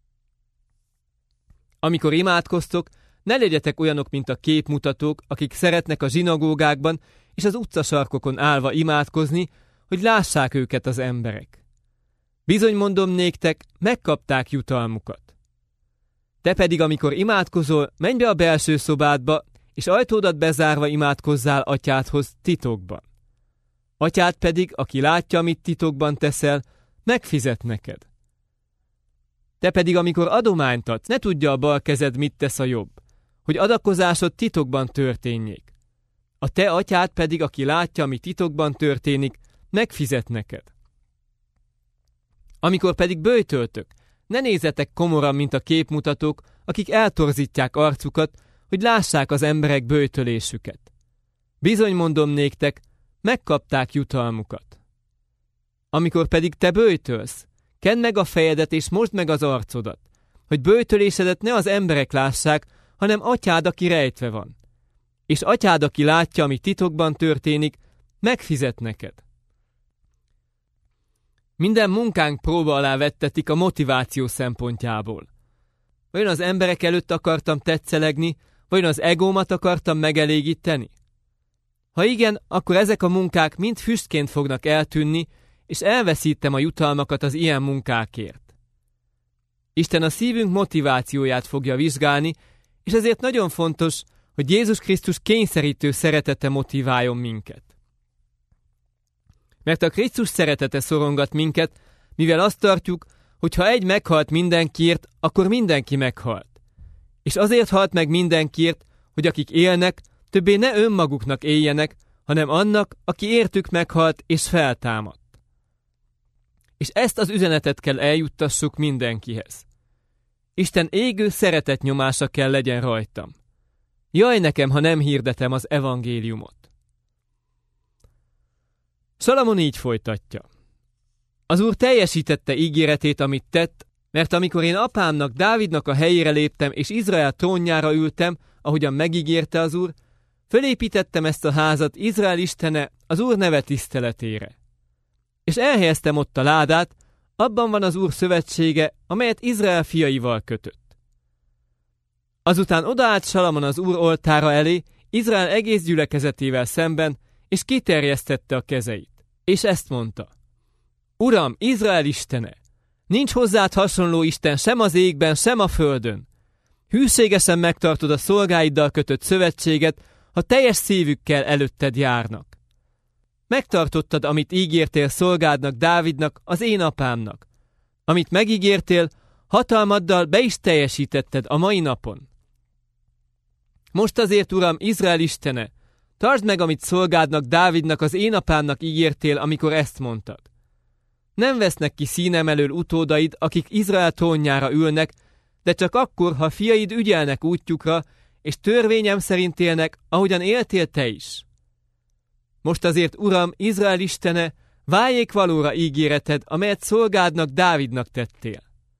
Amikor imádkoztok, ne legyetek olyanok, mint a képmutatók, akik szeretnek a zsinagógákban és az utcasarkokon állva imádkozni, hogy lássák őket az emberek. Bizony mondom néktek, megkapták jutalmukat. Te pedig, amikor imádkozol, menj be a belső szobádba, és ajtódat bezárva imádkozzál atyádhoz titokban. Atyád pedig, aki látja, amit titokban teszel, megfizet neked. Te pedig, amikor adományt adsz, ne tudja a bal kezed, mit tesz a jobb, hogy adakozásod titokban történjék. A te atyád pedig, aki látja, ami titokban történik, megfizet neked. Amikor pedig böjtöltök, ne nézzetek komoran, mint a képmutatók, akik eltorzítják arcukat, hogy lássák az emberek böjtölésüket. Bizony mondom néktek, megkapták jutalmukat. Amikor pedig te böjtölsz, kend meg a fejedet és mosd meg az arcodat, hogy böjtölésedet ne az emberek lássák, hanem atyád, aki rejtve van. És atyád, aki látja, ami titokban történik, megfizet neked. Minden munkánk próba alá vettetik a motiváció szempontjából. Vajon az emberek előtt akartam tetszelegni, vajon az egómat akartam megelégíteni? Ha igen, akkor ezek a munkák mind füstként fognak eltűnni, és elveszítem a jutalmakat az ilyen munkákért. Isten a szívünk motivációját fogja vizsgálni, és ezért nagyon fontos, hogy Jézus Krisztus kényszerítő szeretete motiváljon minket. Mert a Krisztus szeretete szorongat minket, mivel azt tartjuk, hogy ha egy meghalt mindenkiért, akkor mindenki meghalt. És azért halt meg mindenkiért, hogy akik élnek, többé ne önmaguknak éljenek, hanem annak, aki értük meghalt és feltámadt. És ezt az üzenetet kell eljuttassuk mindenkihez. Isten égő szeretet nyomása kell legyen rajtam. Jaj nekem, ha nem hirdetem az evangéliumot. Salamon így folytatja. Az Úr teljesítette ígéretét, amit tett, mert amikor én apámnak, Dávidnak a helyére léptem, és Izrael trónjára ültem, ahogyan megígérte az Úr, fölépítettem ezt a házat Izrael istene az Úr neve tiszteletére. És elhelyeztem ott a ládát, abban van az Úr szövetsége, amelyet Izrael fiaival kötött. Azután odaállt Salamon az Úr oltára elé, Izrael egész gyülekezetével szemben, és kiterjesztette a kezeit. És ezt mondta: Uram, Izrael istene, nincs hozzád hasonló Isten sem az égben, sem a földön. Hűségesen megtartod a szolgáiddal kötött szövetséget, ha teljes szívükkel előtted járnak. Megtartottad, amit ígértél szolgádnak, Dávidnak, az én apámnak. Amit megígértél, hatalmaddal be is teljesítetted a mai napon. Most azért, Uram, Izrael istene, tartsd meg, amit szolgádnak, Dávidnak, az én apámnak ígértél, amikor ezt mondtad. Nem vesznek ki színem elől utódaid, akik Izrael trónjára ülnek, de csak akkor, ha fiaid ügyelnek útjukra, és törvényem szerint élnek, ahogyan éltél te is. Most azért, Uram, Izrael istene, váljék valóra ígéreted, amelyet szolgádnak, Dávidnak tettél.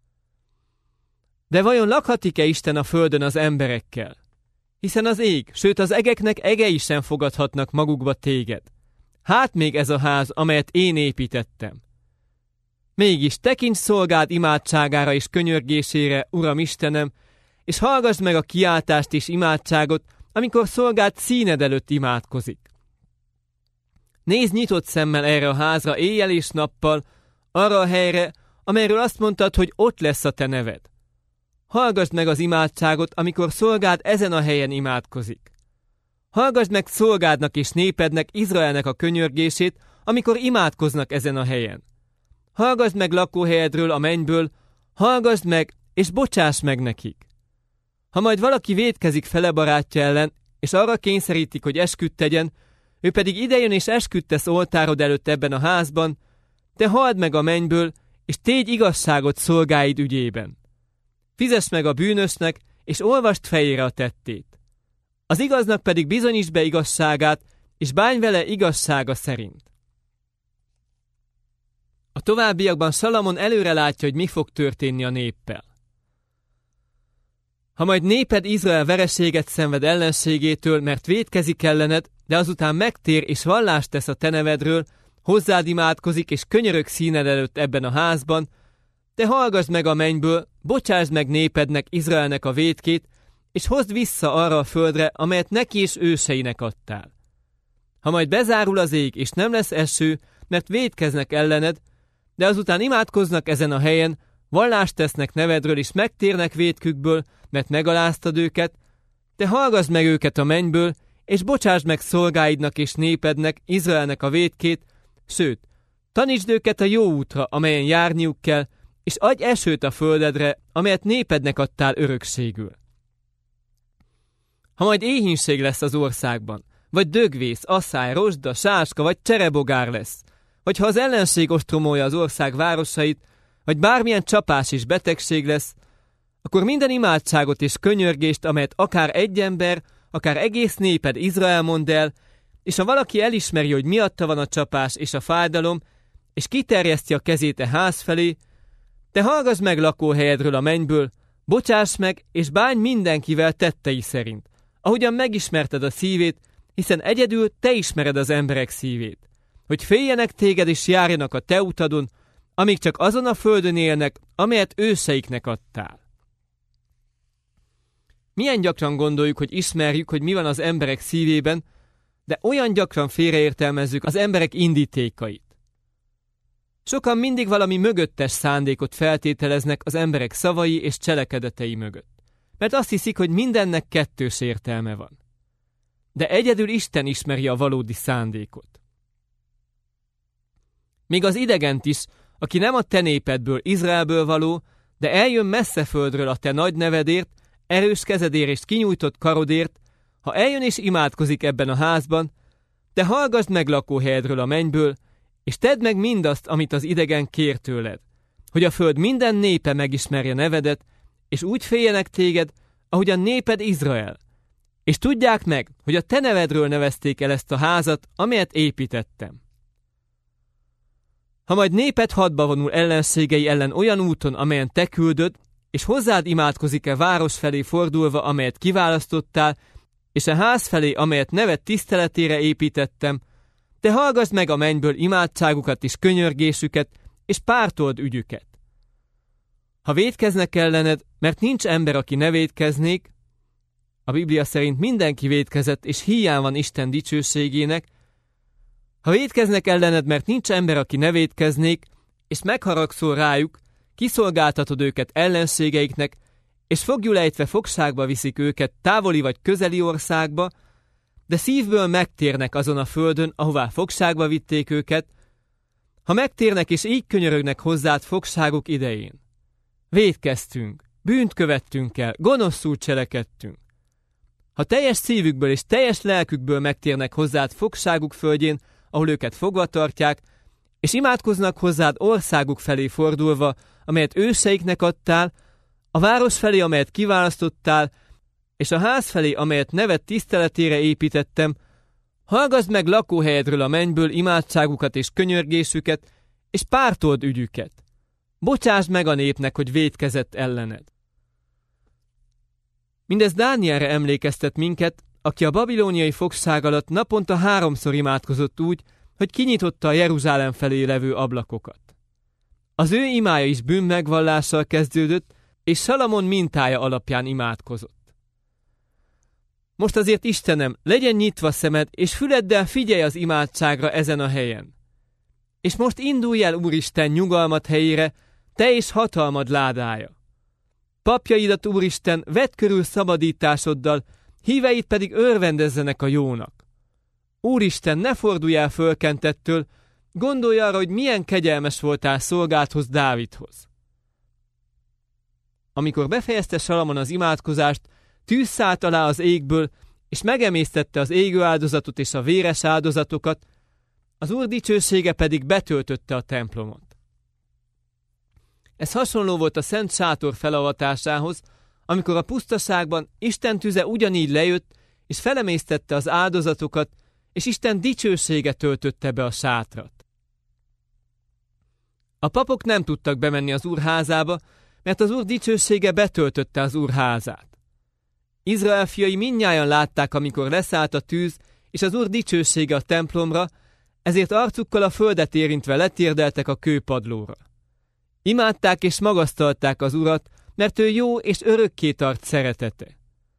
De vajon lakhatik-e Isten a földön az emberekkel? Hiszen az ég, sőt az egeknek egei sem fogadhatnak magukba téged. Hát még ez a ház, amelyet én építettem. Mégis tekints szolgád imádságára és könyörgésére, Uram Istenem, és hallgass meg a kiáltást és imádságot, amikor szolgád színed előtt imádkozik. Nézz nyitott szemmel erre a házra éjjel és nappal, arra a helyre, amelyről azt mondtad, hogy ott lesz a te neved. Hallgass meg az imádságot, amikor szolgád ezen a helyen imádkozik. Hallgass meg szolgádnak és népednek, Izraelnek a könyörgését, amikor imádkoznak ezen a helyen. Hallgass meg lakóhelyedről, a mennyből, hallgass meg, és bocsáss meg nekik. Ha majd valaki vétkezik fele barátja ellen, és arra kényszerítik, hogy esküdt tegyen, ő pedig idejön és esküdt tesz oltárod előtt ebben a házban, te halld meg a mennyből, és tégy igazságot szolgáid ügyében. Fizess meg a bűnösnek, és olvasd fejére a tettét. Az igaznak pedig bizonyítsd be igazságát, és bánj vele igazsága szerint. A továbbiakban Salamon előre látja, hogy mi fog történni a néppel. Ha majd néped Izrael vereséget szenved ellenségétől, mert vétkezik ellened, de azután megtér és vallást tesz a te nevedről, hozzád imádkozik és könyörög színed előtt ebben a házban, te hallgass meg a mennyből, bocsásd meg népednek, Izraelnek a vétkét, és hozd vissza arra a földre, amelyet neki és őseinek adtál. Ha majd bezárul az ég, és nem lesz eső, mert vétkeznek ellened, de azután imádkoznak ezen a helyen, vallást tesznek nevedről, és megtérnek vétkükből, mert megaláztad őket, te hallgass meg őket a mennyből, és bocsásd meg szolgáidnak és népednek, Izraelnek a vétkét, sőt, tanítsd őket a jó útra, amelyen járniuk kell, és adj esőt a földedre, amelyet népednek adtál örökségül. Ha majd éhínség lesz az országban, vagy dögvész, asszály, rozsda, sáska, vagy cserebogár lesz, vagy ha az ellenség ostromolja az ország városait, vagy bármilyen csapás és betegség lesz, akkor minden imádságot és könyörgést, amelyet akár egy ember, akár egész néped Izrael mond el, és ha valaki elismeri, hogy miatta van a csapás és a fájdalom, és kiterjeszti a kezét a ház felé, te hallgass meg lakóhelyedről a mennyből, bocsáss meg, és bánj mindenkivel tettei szerint, ahogyan megismerted a szívét, hiszen egyedül te ismered az emberek szívét, hogy féljenek téged és járjanak a te utadon, amíg csak azon a földön élnek, amelyet őseiknek adtál. Milyen gyakran gondoljuk, hogy ismerjük, hogy mi van az emberek szívében, de olyan gyakran félreértelmezzük az emberek indítékait. Sokan mindig valami mögöttes szándékot feltételeznek az emberek szavai és cselekedetei mögött, mert azt hiszik, hogy mindennek kettős értelme van. De egyedül Isten ismeri a valódi szándékot. Még az idegent is, aki nem a te népedből, Izraelből való, de eljön messze földről a te nagy nevedért, erős kezedért és kinyújtott karodért, ha eljön és imádkozik ebben a házban, te hallgassd meg lakóhelyedről a mennyből, és tedd meg mindazt, amit az idegen kér tőled, hogy a föld minden népe megismerje nevedet, és úgy féljenek téged, ahogy a néped Izrael. És tudják meg, hogy a te nevedről nevezték el ezt a házat, amelyet építettem. Ha majd néped hadba vonul ellenségei ellen olyan úton, amelyen te küldöd, és hozzád imádkozik-e város felé fordulva, amelyet kiválasztottál, és a ház felé, amelyet neved tiszteletére építettem, te hallgass meg a mennyből imádságukat és könyörgésüket, és pártold ügyüket. Ha vétkeznek ellened, mert nincs ember, aki ne vétkeznék, a Biblia szerint mindenki vétkezett, és hiány van Isten dicsőségének, ha vétkeznek ellened, mert nincs ember, aki ne vétkeznék, és megharagszol rájuk, kiszolgáltatod őket ellenségeiknek, és foglyul ejtve fogságba viszik őket távoli vagy közeli országba, de szívből megtérnek azon a földön, ahová fogságba vitték őket, ha megtérnek és így könyörögnek hozzád fogságuk idején. Vétkeztünk, bűnt követtünk el, gonoszul cselekedtünk. Ha teljes szívükből és teljes lelkükből megtérnek hozzád fogságuk földjén, ahol őket fogva tartják, és imádkoznak hozzád országuk felé fordulva, amelyet őseiknek adtál, a város felé, amelyet kiválasztottál, és a ház felé, amelyet neved tiszteletére építettem, hallgass meg lakóhelyedről a mennyből imádságukat és könyörgésüket, és pártold ügyüket. Bocsásd meg a népnek, hogy vétkezett ellened. Mindez Dánielre emlékeztet minket, aki a babilóniai fogság alatt naponta háromszor imádkozott úgy, hogy kinyitotta a Jeruzsálem felé levő ablakokat. Az ő imája is bűnmegvallással kezdődött, és Salamon mintája alapján imádkozott. Most azért, Istenem, legyen nyitva szemed, és füleddel figyelj az imádságra ezen a helyen. És most indulj el, Úristen, nyugalmat helyére, te és hatalmad ládája. Papjaidat, Úristen, vedd körül szabadításoddal, híveid pedig örvendezzenek a jónak. Úristen, ne fordulj el fölkentettől, gondolj arra, hogy milyen kegyelmes voltál szolgádhoz, Dávidhoz. Amikor befejezte Salamon az imádkozást, tűz szállt alá az égből, és megemésztette az égő áldozatot és a véres áldozatokat, az Úr dicsősége pedig betöltötte a templomot. Ez hasonló volt a Szent Sátor felavatásához, amikor a pusztaságban Isten tüze ugyanígy lejött, és felemésztette az áldozatokat, és Isten dicsősége töltötte be a sátrat. A papok nem tudtak bemenni az Úr házába, mert az Úr dicsősége betöltötte az Úr házát. Izrael fiai mindnyájan látták, amikor leszállt a tűz, és az Úr dicsősége a templomra, ezért arcukkal a földet érintve letérdeltek a kőpadlóra. Imádták és magasztalták az Urat, mert ő jó és örökké tart szeretete.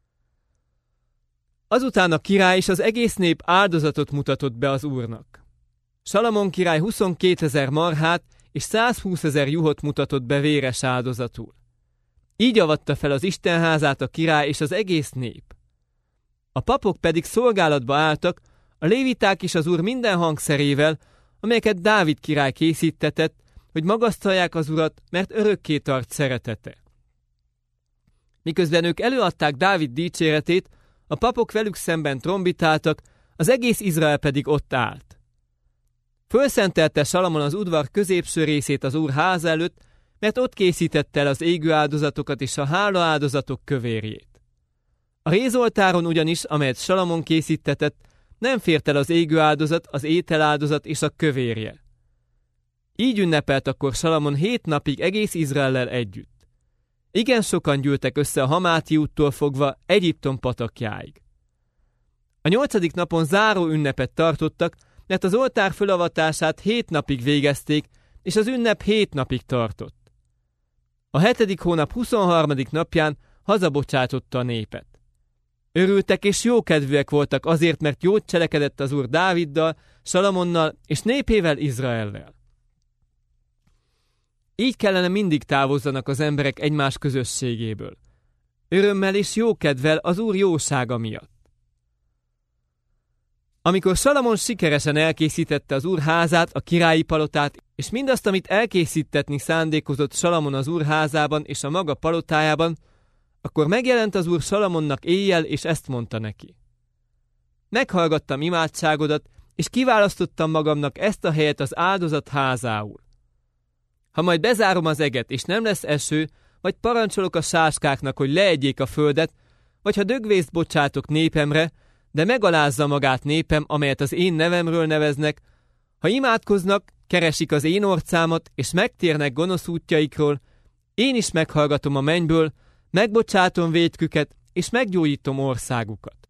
Azután a király és az egész nép áldozatot mutatott be az Úrnak. Salamon király huszonkétezer marhát és százhúszezer juhot mutatott be véres áldozatul. Így avatta fel az Istenházát a király és az egész nép. A papok pedig szolgálatba álltak, a léviták is az Úr minden hangszerével, amelyeket Dávid király készítetett, hogy magasztalják az Urat, mert örökké tart szeretete. Miközben ők előadták Dávid dicséretét, a papok velük szemben trombitáltak, az egész Izrael pedig ott állt. Fölszentelte Salamon az udvar középső részét az Úr háza előtt, mert ott készítette el az égő áldozatokat és a hála áldozatok kövérjét. A rézoltáron ugyanis, amelyet Salamon készítetett, nem fért el az égő áldozat, az ételáldozat és a kövérje. Így ünnepelt akkor Salamon hét napig egész Izraellel együtt. Igen sokan gyűltek össze a Hamáti úttól fogva Egyiptom patakjáig. A nyolcadik napon záró ünnepet tartottak, mert az oltár fölavatását hét napig végezték, és az ünnep hét napig tartott. A hetedik hónap huszonharmadik napján hazabocsátotta a népet. Örültek és jókedvűek voltak azért, mert jót cselekedett az Úr Dáviddal, Salamonnal és népével, Izraellel. Így kellene mindig távozzanak az emberek egymás közösségéből. Örömmel és jókedvel az Úr jósága miatt. Amikor Salamon sikeresen elkészítette az Úr házát, a királyi palotát, és mindazt, amit elkészítetni szándékozott Salamon az Úr házában és a maga palotájában, akkor megjelent az Úr Salamonnak éjjel, és ezt mondta neki. Meghallgattam imádságodat, és kiválasztottam magamnak ezt a helyet az áldozat házául. Ha majd bezárom az eget, és nem lesz eső, vagy parancsolok a sáskáknak, hogy leegyék a földet, vagy ha dögvészt bocsátok népemre, de megalázza magát népem, amelyet az én nevemről neveznek, ha imádkoznak, keresik az én orcámat, és megtérnek gonosz útjaikról, én is meghallgatom a mennyből, megbocsátom vétküket, és meggyógyítom országukat.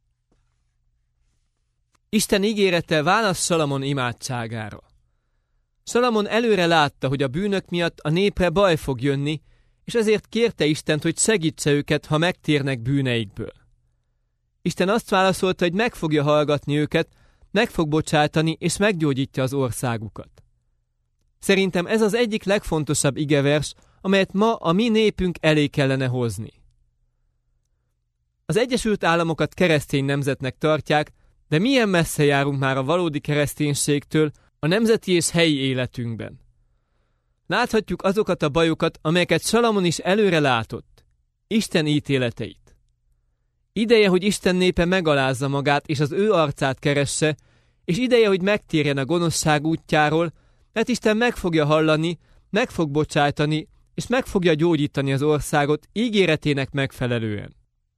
Isten ígérete válasz Salamon imádságára. Salamon előre látta, hogy a bűnök miatt a népre baj fog jönni, és ezért kérte Istent, hogy segítse őket, ha megtérnek bűneikből. Isten azt válaszolta, hogy meg fogja hallgatni őket, meg fog bocsátani, és meggyógyítja az országukat. Szerintem ez az egyik legfontosabb igevers, amelyet ma a mi népünk elé kellene hozni. Az Egyesült Államokat keresztény nemzetnek tartják, de milyen messze járunk már a valódi kereszténységtől a nemzeti és helyi életünkben. Láthatjuk azokat a bajokat, amelyeket Salamon is előre látott. Isten ítéleteit. Ideje, hogy Isten népe megalázza magát, és az ő arcát keresse, és ideje, hogy megtérjen a gonoszság útjáról, mert Isten meg fogja hallani, meg fog bocsájtani, és meg fogja gyógyítani az országot ígéretének megfelelően.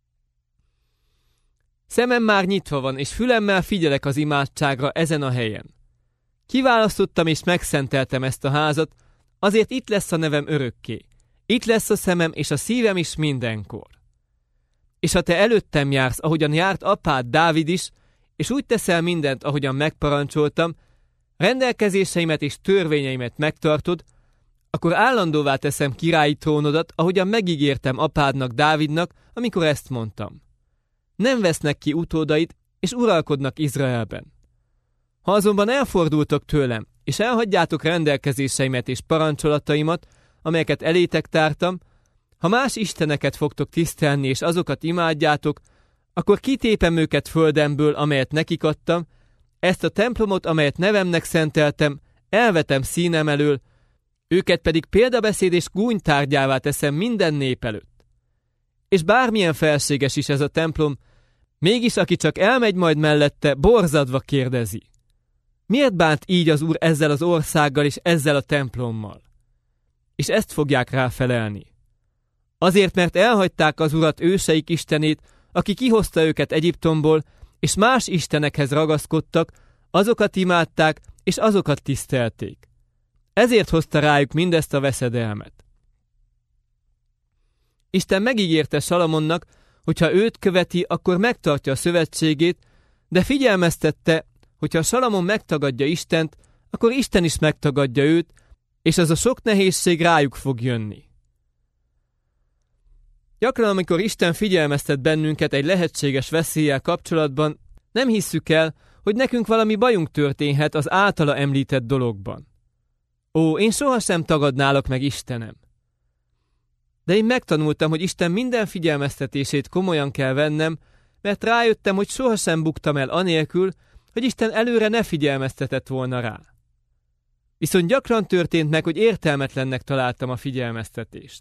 Szemem már nyitva van, és fülemmel figyelek az imádságra ezen a helyen. Kiválasztottam és megszenteltem ezt a házat, azért itt lesz a nevem örökké. Itt lesz a szemem és a szívem is mindenkor. És ha te előttem jársz, ahogyan járt apád Dávid is, és úgy teszel mindent, ahogyan megparancsoltam, rendelkezéseimet és törvényeimet megtartod, akkor állandóvá teszem királyi trónodat, ahogyan megígértem apádnak, Dávidnak, amikor ezt mondtam. Nem vesznek ki utódait, és uralkodnak Izraelben. Ha azonban elfordultok tőlem, és elhagyjátok rendelkezéseimet és parancsolataimat, amelyeket elétek tártam, ha más isteneket fogtok tisztelni, és azokat imádjátok, akkor kitépem őket földemből, amelyet nekik adtam, ezt a templomot, amelyet nevemnek szenteltem, elvetem színem elől, őket pedig példabeszéd és gúnytárgyává teszem minden nép előtt. És bármilyen felséges is ez a templom, mégis aki csak elmegy majd mellette, borzadva kérdezi: miért bánt így az Úr ezzel az országgal és ezzel a templommal? És ezt fogják ráfelelni. Azért, mert elhagyták az Urat, őseik istenét, aki kihozta őket Egyiptomból, és más istenekhez ragaszkodtak, azokat imádták, és azokat tisztelték. Ezért hozta rájuk mindezt a veszedelmet. Isten megígérte Salamonnak, hogy ha őt követi, akkor megtartja a szövetségét, de figyelmeztette, hogy ha Salamon megtagadja Istent, akkor Isten is megtagadja őt, és az a sok nehézség rájuk fog jönni. Gyakran, amikor Isten figyelmeztet bennünket egy lehetséges veszéllyel kapcsolatban, nem hisszük el, hogy nekünk valami bajunk történhet az általa említett dologban. Ó, én sohasem tagadnálak meg, Istenem! De én megtanultam, hogy Isten minden figyelmeztetését komolyan kell vennem, mert rájöttem, hogy sohasem buktam el anélkül, hogy Isten előre ne figyelmeztetett volna rá. Viszont gyakran történt meg, hogy értelmetlennek találtam a figyelmeztetést.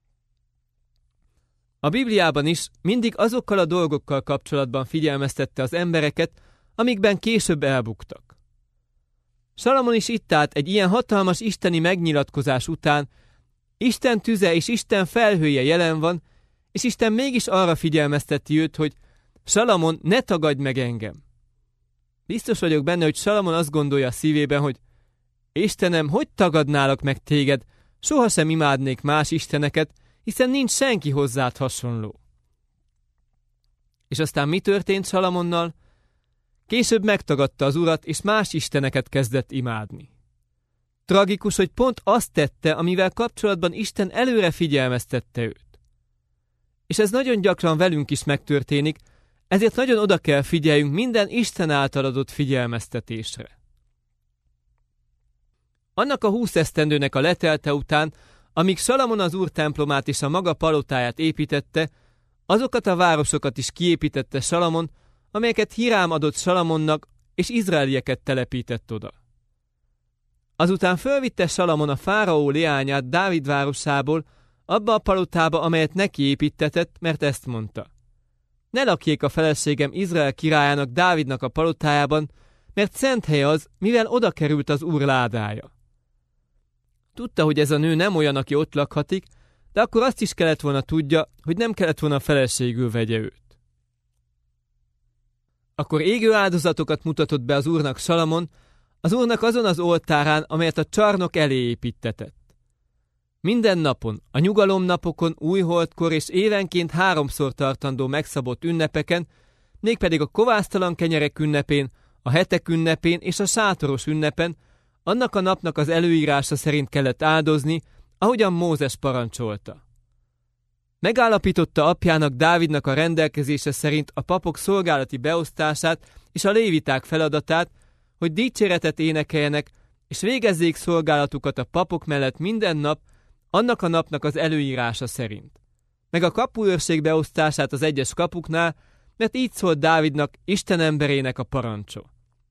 A Bibliában is mindig azokkal a dolgokkal kapcsolatban figyelmeztette az embereket, amikben később elbuktak. Salamon is itt állt egy ilyen hatalmas isteni megnyilatkozás után, Isten tüze és Isten felhője jelen van, és Isten mégis arra figyelmezteti őt, hogy Salamon, ne tagadj meg engem. Biztos vagyok benne, hogy Salamon azt gondolja a szívében, hogy Istenem, hogy tagadnálak meg téged, sohasem imádnék más isteneket, hiszen nincs senki hozzád hasonló. És aztán mi történt Salamonnal? Később megtagadta az Urat, és más isteneket kezdett imádni. Tragikus, hogy pont azt tette, amivel kapcsolatban Isten előre figyelmeztette őt. És ez nagyon gyakran velünk is megtörténik, ezért nagyon oda kell figyeljünk minden Isten által adott figyelmeztetésre. Annak a húsz esztendőnek a letelte után, amíg Salamon az Úr templomát és a maga palotáját építette, azokat a városokat is kiépítette Salamon, amelyeket Hirám adott Salamonnak, és izraelieket telepített oda. Azután fölvitte Salamon a fáraó leányát Dávid városából, abba a palotába, amelyet neki építtetett, mert ezt mondta: ne lakjék a feleségem Izrael királyának, Dávidnak a palotájában, mert szent hely az, mivel oda került az Úr ládája. Tudta, hogy ez a nő nem olyan, aki ott lakhatik, de akkor azt is kellett volna tudja, hogy nem kellett volna feleségül vegye őt. Akkor égő áldozatokat mutatott be az Úrnak Salamon, az Úrnak azon az oltárán, amelyet a csarnok elé építtetett. Minden napon, a nyugalomnapokon, újholdkor és évenként háromszor tartandó megszabott ünnepeken, mégpedig a kovásztalan kenyerek ünnepén, a hetek ünnepén és a sátoros ünnepen, annak a napnak az előírása szerint kellett áldozni, ahogyan Mózes parancsolta. Megállapította apjának, Dávidnak a rendelkezése szerint a papok szolgálati beosztását és a léviták feladatát, hogy dicséretet énekeljenek, és végezzék szolgálatukat a papok mellett minden nap, annak a napnak az előírása szerint. Meg a kapuőrség beosztását az egyes kapuknál, mert így szólt Dávidnak, Isten emberének a parancsa.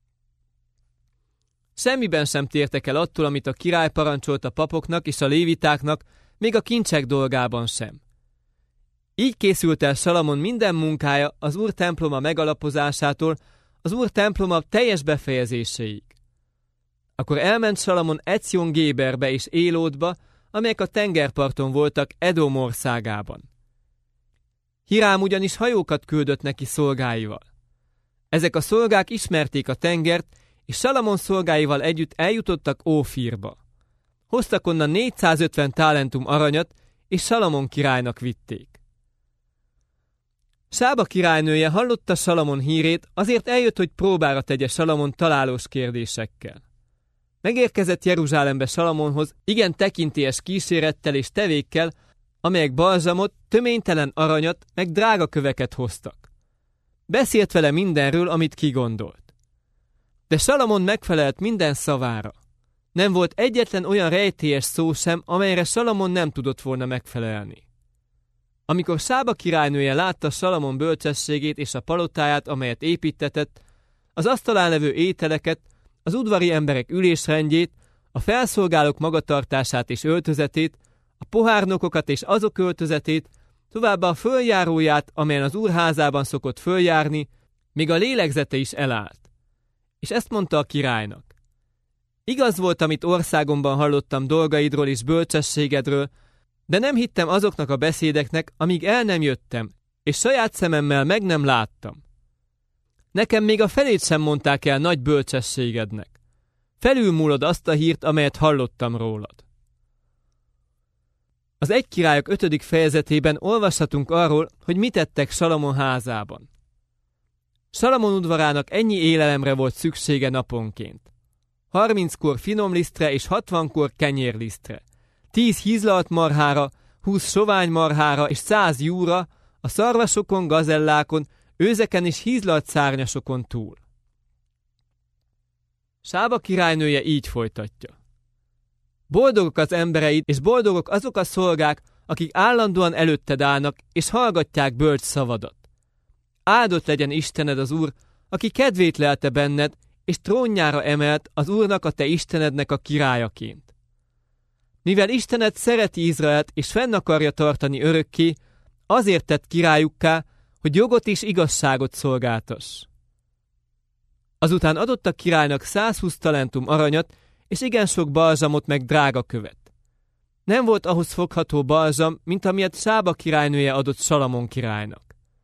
Semmiben sem tértek el attól, amit a király parancsolt a papoknak és a lévitáknak, még a kincsek dolgában sem. Így készült el Salamon minden munkája az Úr temploma megalapozásától az Úr temploma teljes befejezéséig. Akkor elment Salamon Ecjon Géberbe és Élódba, amelyek a tengerparton voltak Edom országában. Hirám ugyanis hajókat küldött neki szolgáival. Ezek a szolgák ismerték a tengert, és Salamon szolgáival együtt eljutottak Ófirba. Hoztak onnan négyszázötven talentum aranyat, és Salamon királynak vitték. Sába királynője hallotta Salamon hírét, azért eljött, hogy próbára tegye Salamon találós kérdésekkel. Megérkezett Jeruzsálembe Salamonhoz igen tekintélyes kísérettel és tevékkel, amelyek balzsamot, töménytelen aranyat, meg drága köveket hoztak. Beszélt vele mindenről, amit kigondolt. De Salamon megfelelt minden szavára. Nem volt egyetlen olyan rejtélyes szó sem, amelyre Salamon nem tudott volna megfelelni. Amikor Sába királynője látta Salamon bölcsességét és a palotáját, amelyet építtetett, az asztalán levő ételeket, az udvari emberek ülésrendjét, a felszolgálók magatartását és öltözetét, a pohárnokokat és azok öltözetét, továbbá a följáróját, amelyen az úrházában szokott följárni, még a lélegzete is elállt. És ezt mondta a királynak. Igaz volt, amit országomban hallottam dolgaidról és bölcsességedről, de nem hittem azoknak a beszédeknek, amíg el nem jöttem, és saját szememmel meg nem láttam. Nekem még a felét sem mondták el nagy bölcsességednek. Felülmúlod azt a hírt, amelyet hallottam rólad. Az egy királyok ötödik fejezetében olvashatunk arról, hogy mit tettek Salamon házában. Salamon udvarának ennyi élelemre volt szüksége naponként. harminckor finomlisztre és hatvankor kenyérlisztre, tíz hízlalt marhára, húsz sovány marhára és száz júra, a szarvasokon, gazellákon, őzeken és hízlalt szárnyasokon túl. Sába királynője így folytatja. Boldogok az embereid, és boldogok azok a szolgák, akik állandóan előtted állnak, és hallgatják bölcs szavadat. Áldott legyen Istened az Úr, aki kedvét lelte benned, és trónjára emelt az Úrnak a te Istenednek a királyaként. Mivel Istened szereti Izraelt, és fenn akarja tartani örökké, azért tett királyukká, hogy jogot és igazságot szolgáltass. Azután adott a királynak százhúsz talentum aranyat, és igen sok balzsamot meg drága követ. Nem volt ahhoz fogható balzsam, mint amilyet Sába királynője adott Salamon királynak.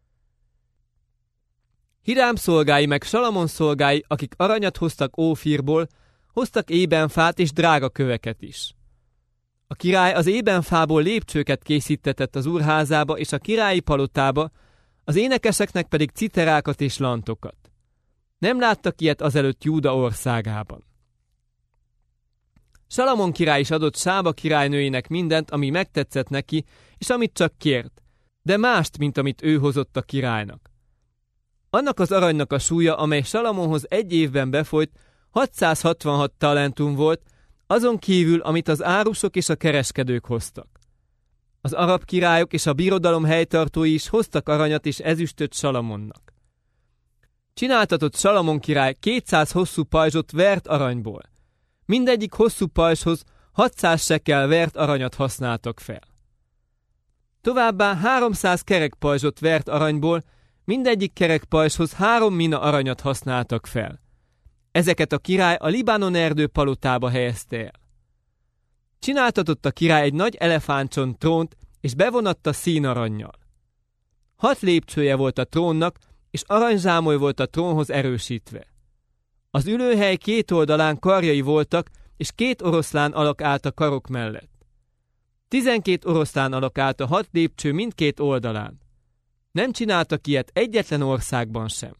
Hirám szolgái meg Salamon szolgái, akik aranyat hoztak Ófirból, hoztak ébenfát és drága köveket is. A király az ébenfából lépcsőket készítetett az úrházába és a királyi palotába, az énekeseknek pedig citerákat és lantokat. Nem láttak ilyet azelőtt Júda országában. Salamon király is adott Sába királynőjének mindent, ami megtetszett neki, és amit csak kért, de mást, mint amit ő hozott a királynak. Annak az aranynak a súlya, amely Salamonhoz egy évben befolyt, hatszázhatvanhat talentum volt, azon kívül, amit az árusok és a kereskedők hoztak. Az arab királyok és a birodalom helytartói is hoztak aranyat és ezüstöt Salamonnak. Csináltatott Salamon király kétszáz hosszú pajzsot vert aranyból. Mindegyik hosszú pajzshoz hatszáz sekel vert aranyat használtak fel. Továbbá háromszáz kerek pajzsot vert aranyból, mindegyik kerek pajzshoz három mina aranyat használtak fel. Ezeket a király a Libanon erdő palotába helyezte el. Csináltatott a király egy nagy elefántcsont trónt, és bevonatta színarannyal. Hat lépcsője volt a trónnak, és aranyzsámoly volt a trónhoz erősítve. Az ülőhely két oldalán karjai voltak, és két oroszlán alak állt a karok mellett. Tizenkét oroszlán alak állt a hat lépcső mindkét oldalán. Nem csináltak ilyet egyetlen országban sem.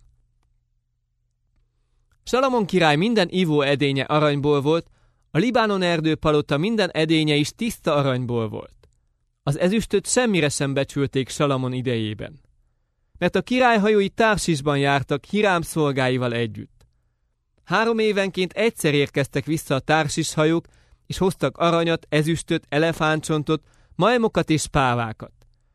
Salamon király minden ivó edénye aranyból volt, a Libanon erdő palota minden edénye is tiszta aranyból volt. Az ezüstöt semmire sem becsülték Salamon idejében. Mert a királyhajói Társisban jártak Hirám szolgáival együtt. Három évenként egyszer érkeztek vissza a Társis hajók, és hoztak aranyat, ezüstöt, elefántcsontot, majmokat és pávákat.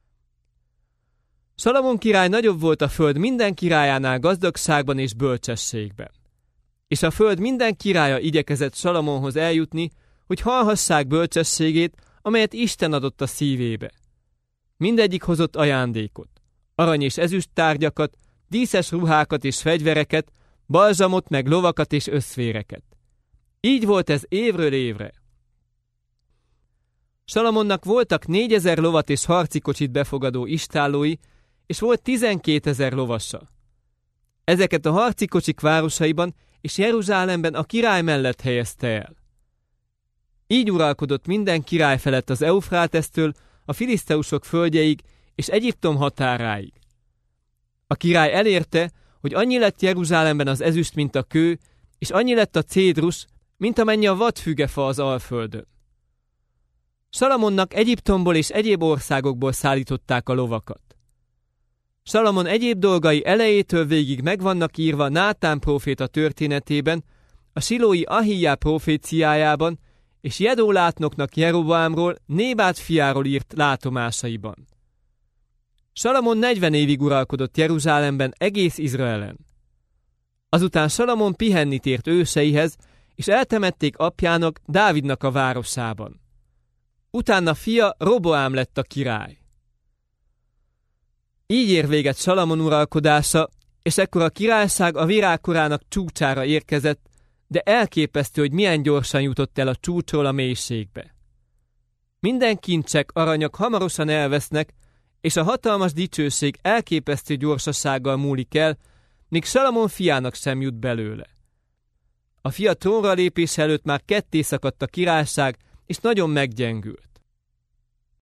Salamon király nagyobb volt a föld minden királyánál gazdagságban és bölcsességben. És a föld minden királya igyekezett Salamonhoz eljutni, hogy hallhassák bölcsességét, amelyet Isten adott a szívébe. Mindegyik hozott ajándékot, arany és ezüst tárgyakat, díszes ruhákat és fegyvereket, balzsamot meg lovakat és összvéreket. Így volt ez évről évre. Salamonnak voltak négyezer lovat és harci kocsit befogadó istállói, és volt tizenkétezer lovasa. Ezeket a harci kocsik városaiban és Jeruzsálemben a király mellett helyezte el. Így uralkodott minden király felett az Eufrátesztől a filiszteusok földjeig és Egyiptom határáig. A király elérte, hogy annyi lett Jeruzsálemben az ezüst, mint a kő, és annyi lett a cédrus, mint amennyi a vadfügefa az alföldön. Salamonnak Egyiptomból és egyéb országokból szállították a lovakat. Salamon egyéb dolgai elejétől végig meg vannak írva Nátán próféta történetében, a silói Ahijá proféciájában, és Jedó látnoknak Jeroboámról, Nébát fiáról írt látomásaiban. Salamon negyven évig uralkodott Jeruzsálemben egész Izraelen. Azután Salamon pihenni tért őseihez, és eltemették apjának, Dávidnak a városában. Utána fia Roboám lett a király. Így ér véget Salamon uralkodása, és ekkor a királyság a virágkorának csúcsára érkezett, de elképesztő, hogy milyen gyorsan jutott el a csúcsról a mélységbe. Minden kincsek, aranyak hamarosan elvesznek, és a hatalmas dicsőség elképesztő gyorsasággal múlik el, míg Salamon fiának sem jut belőle. A fia trónra lépése előtt már ketté szakadt a királyság, és nagyon meggyengült.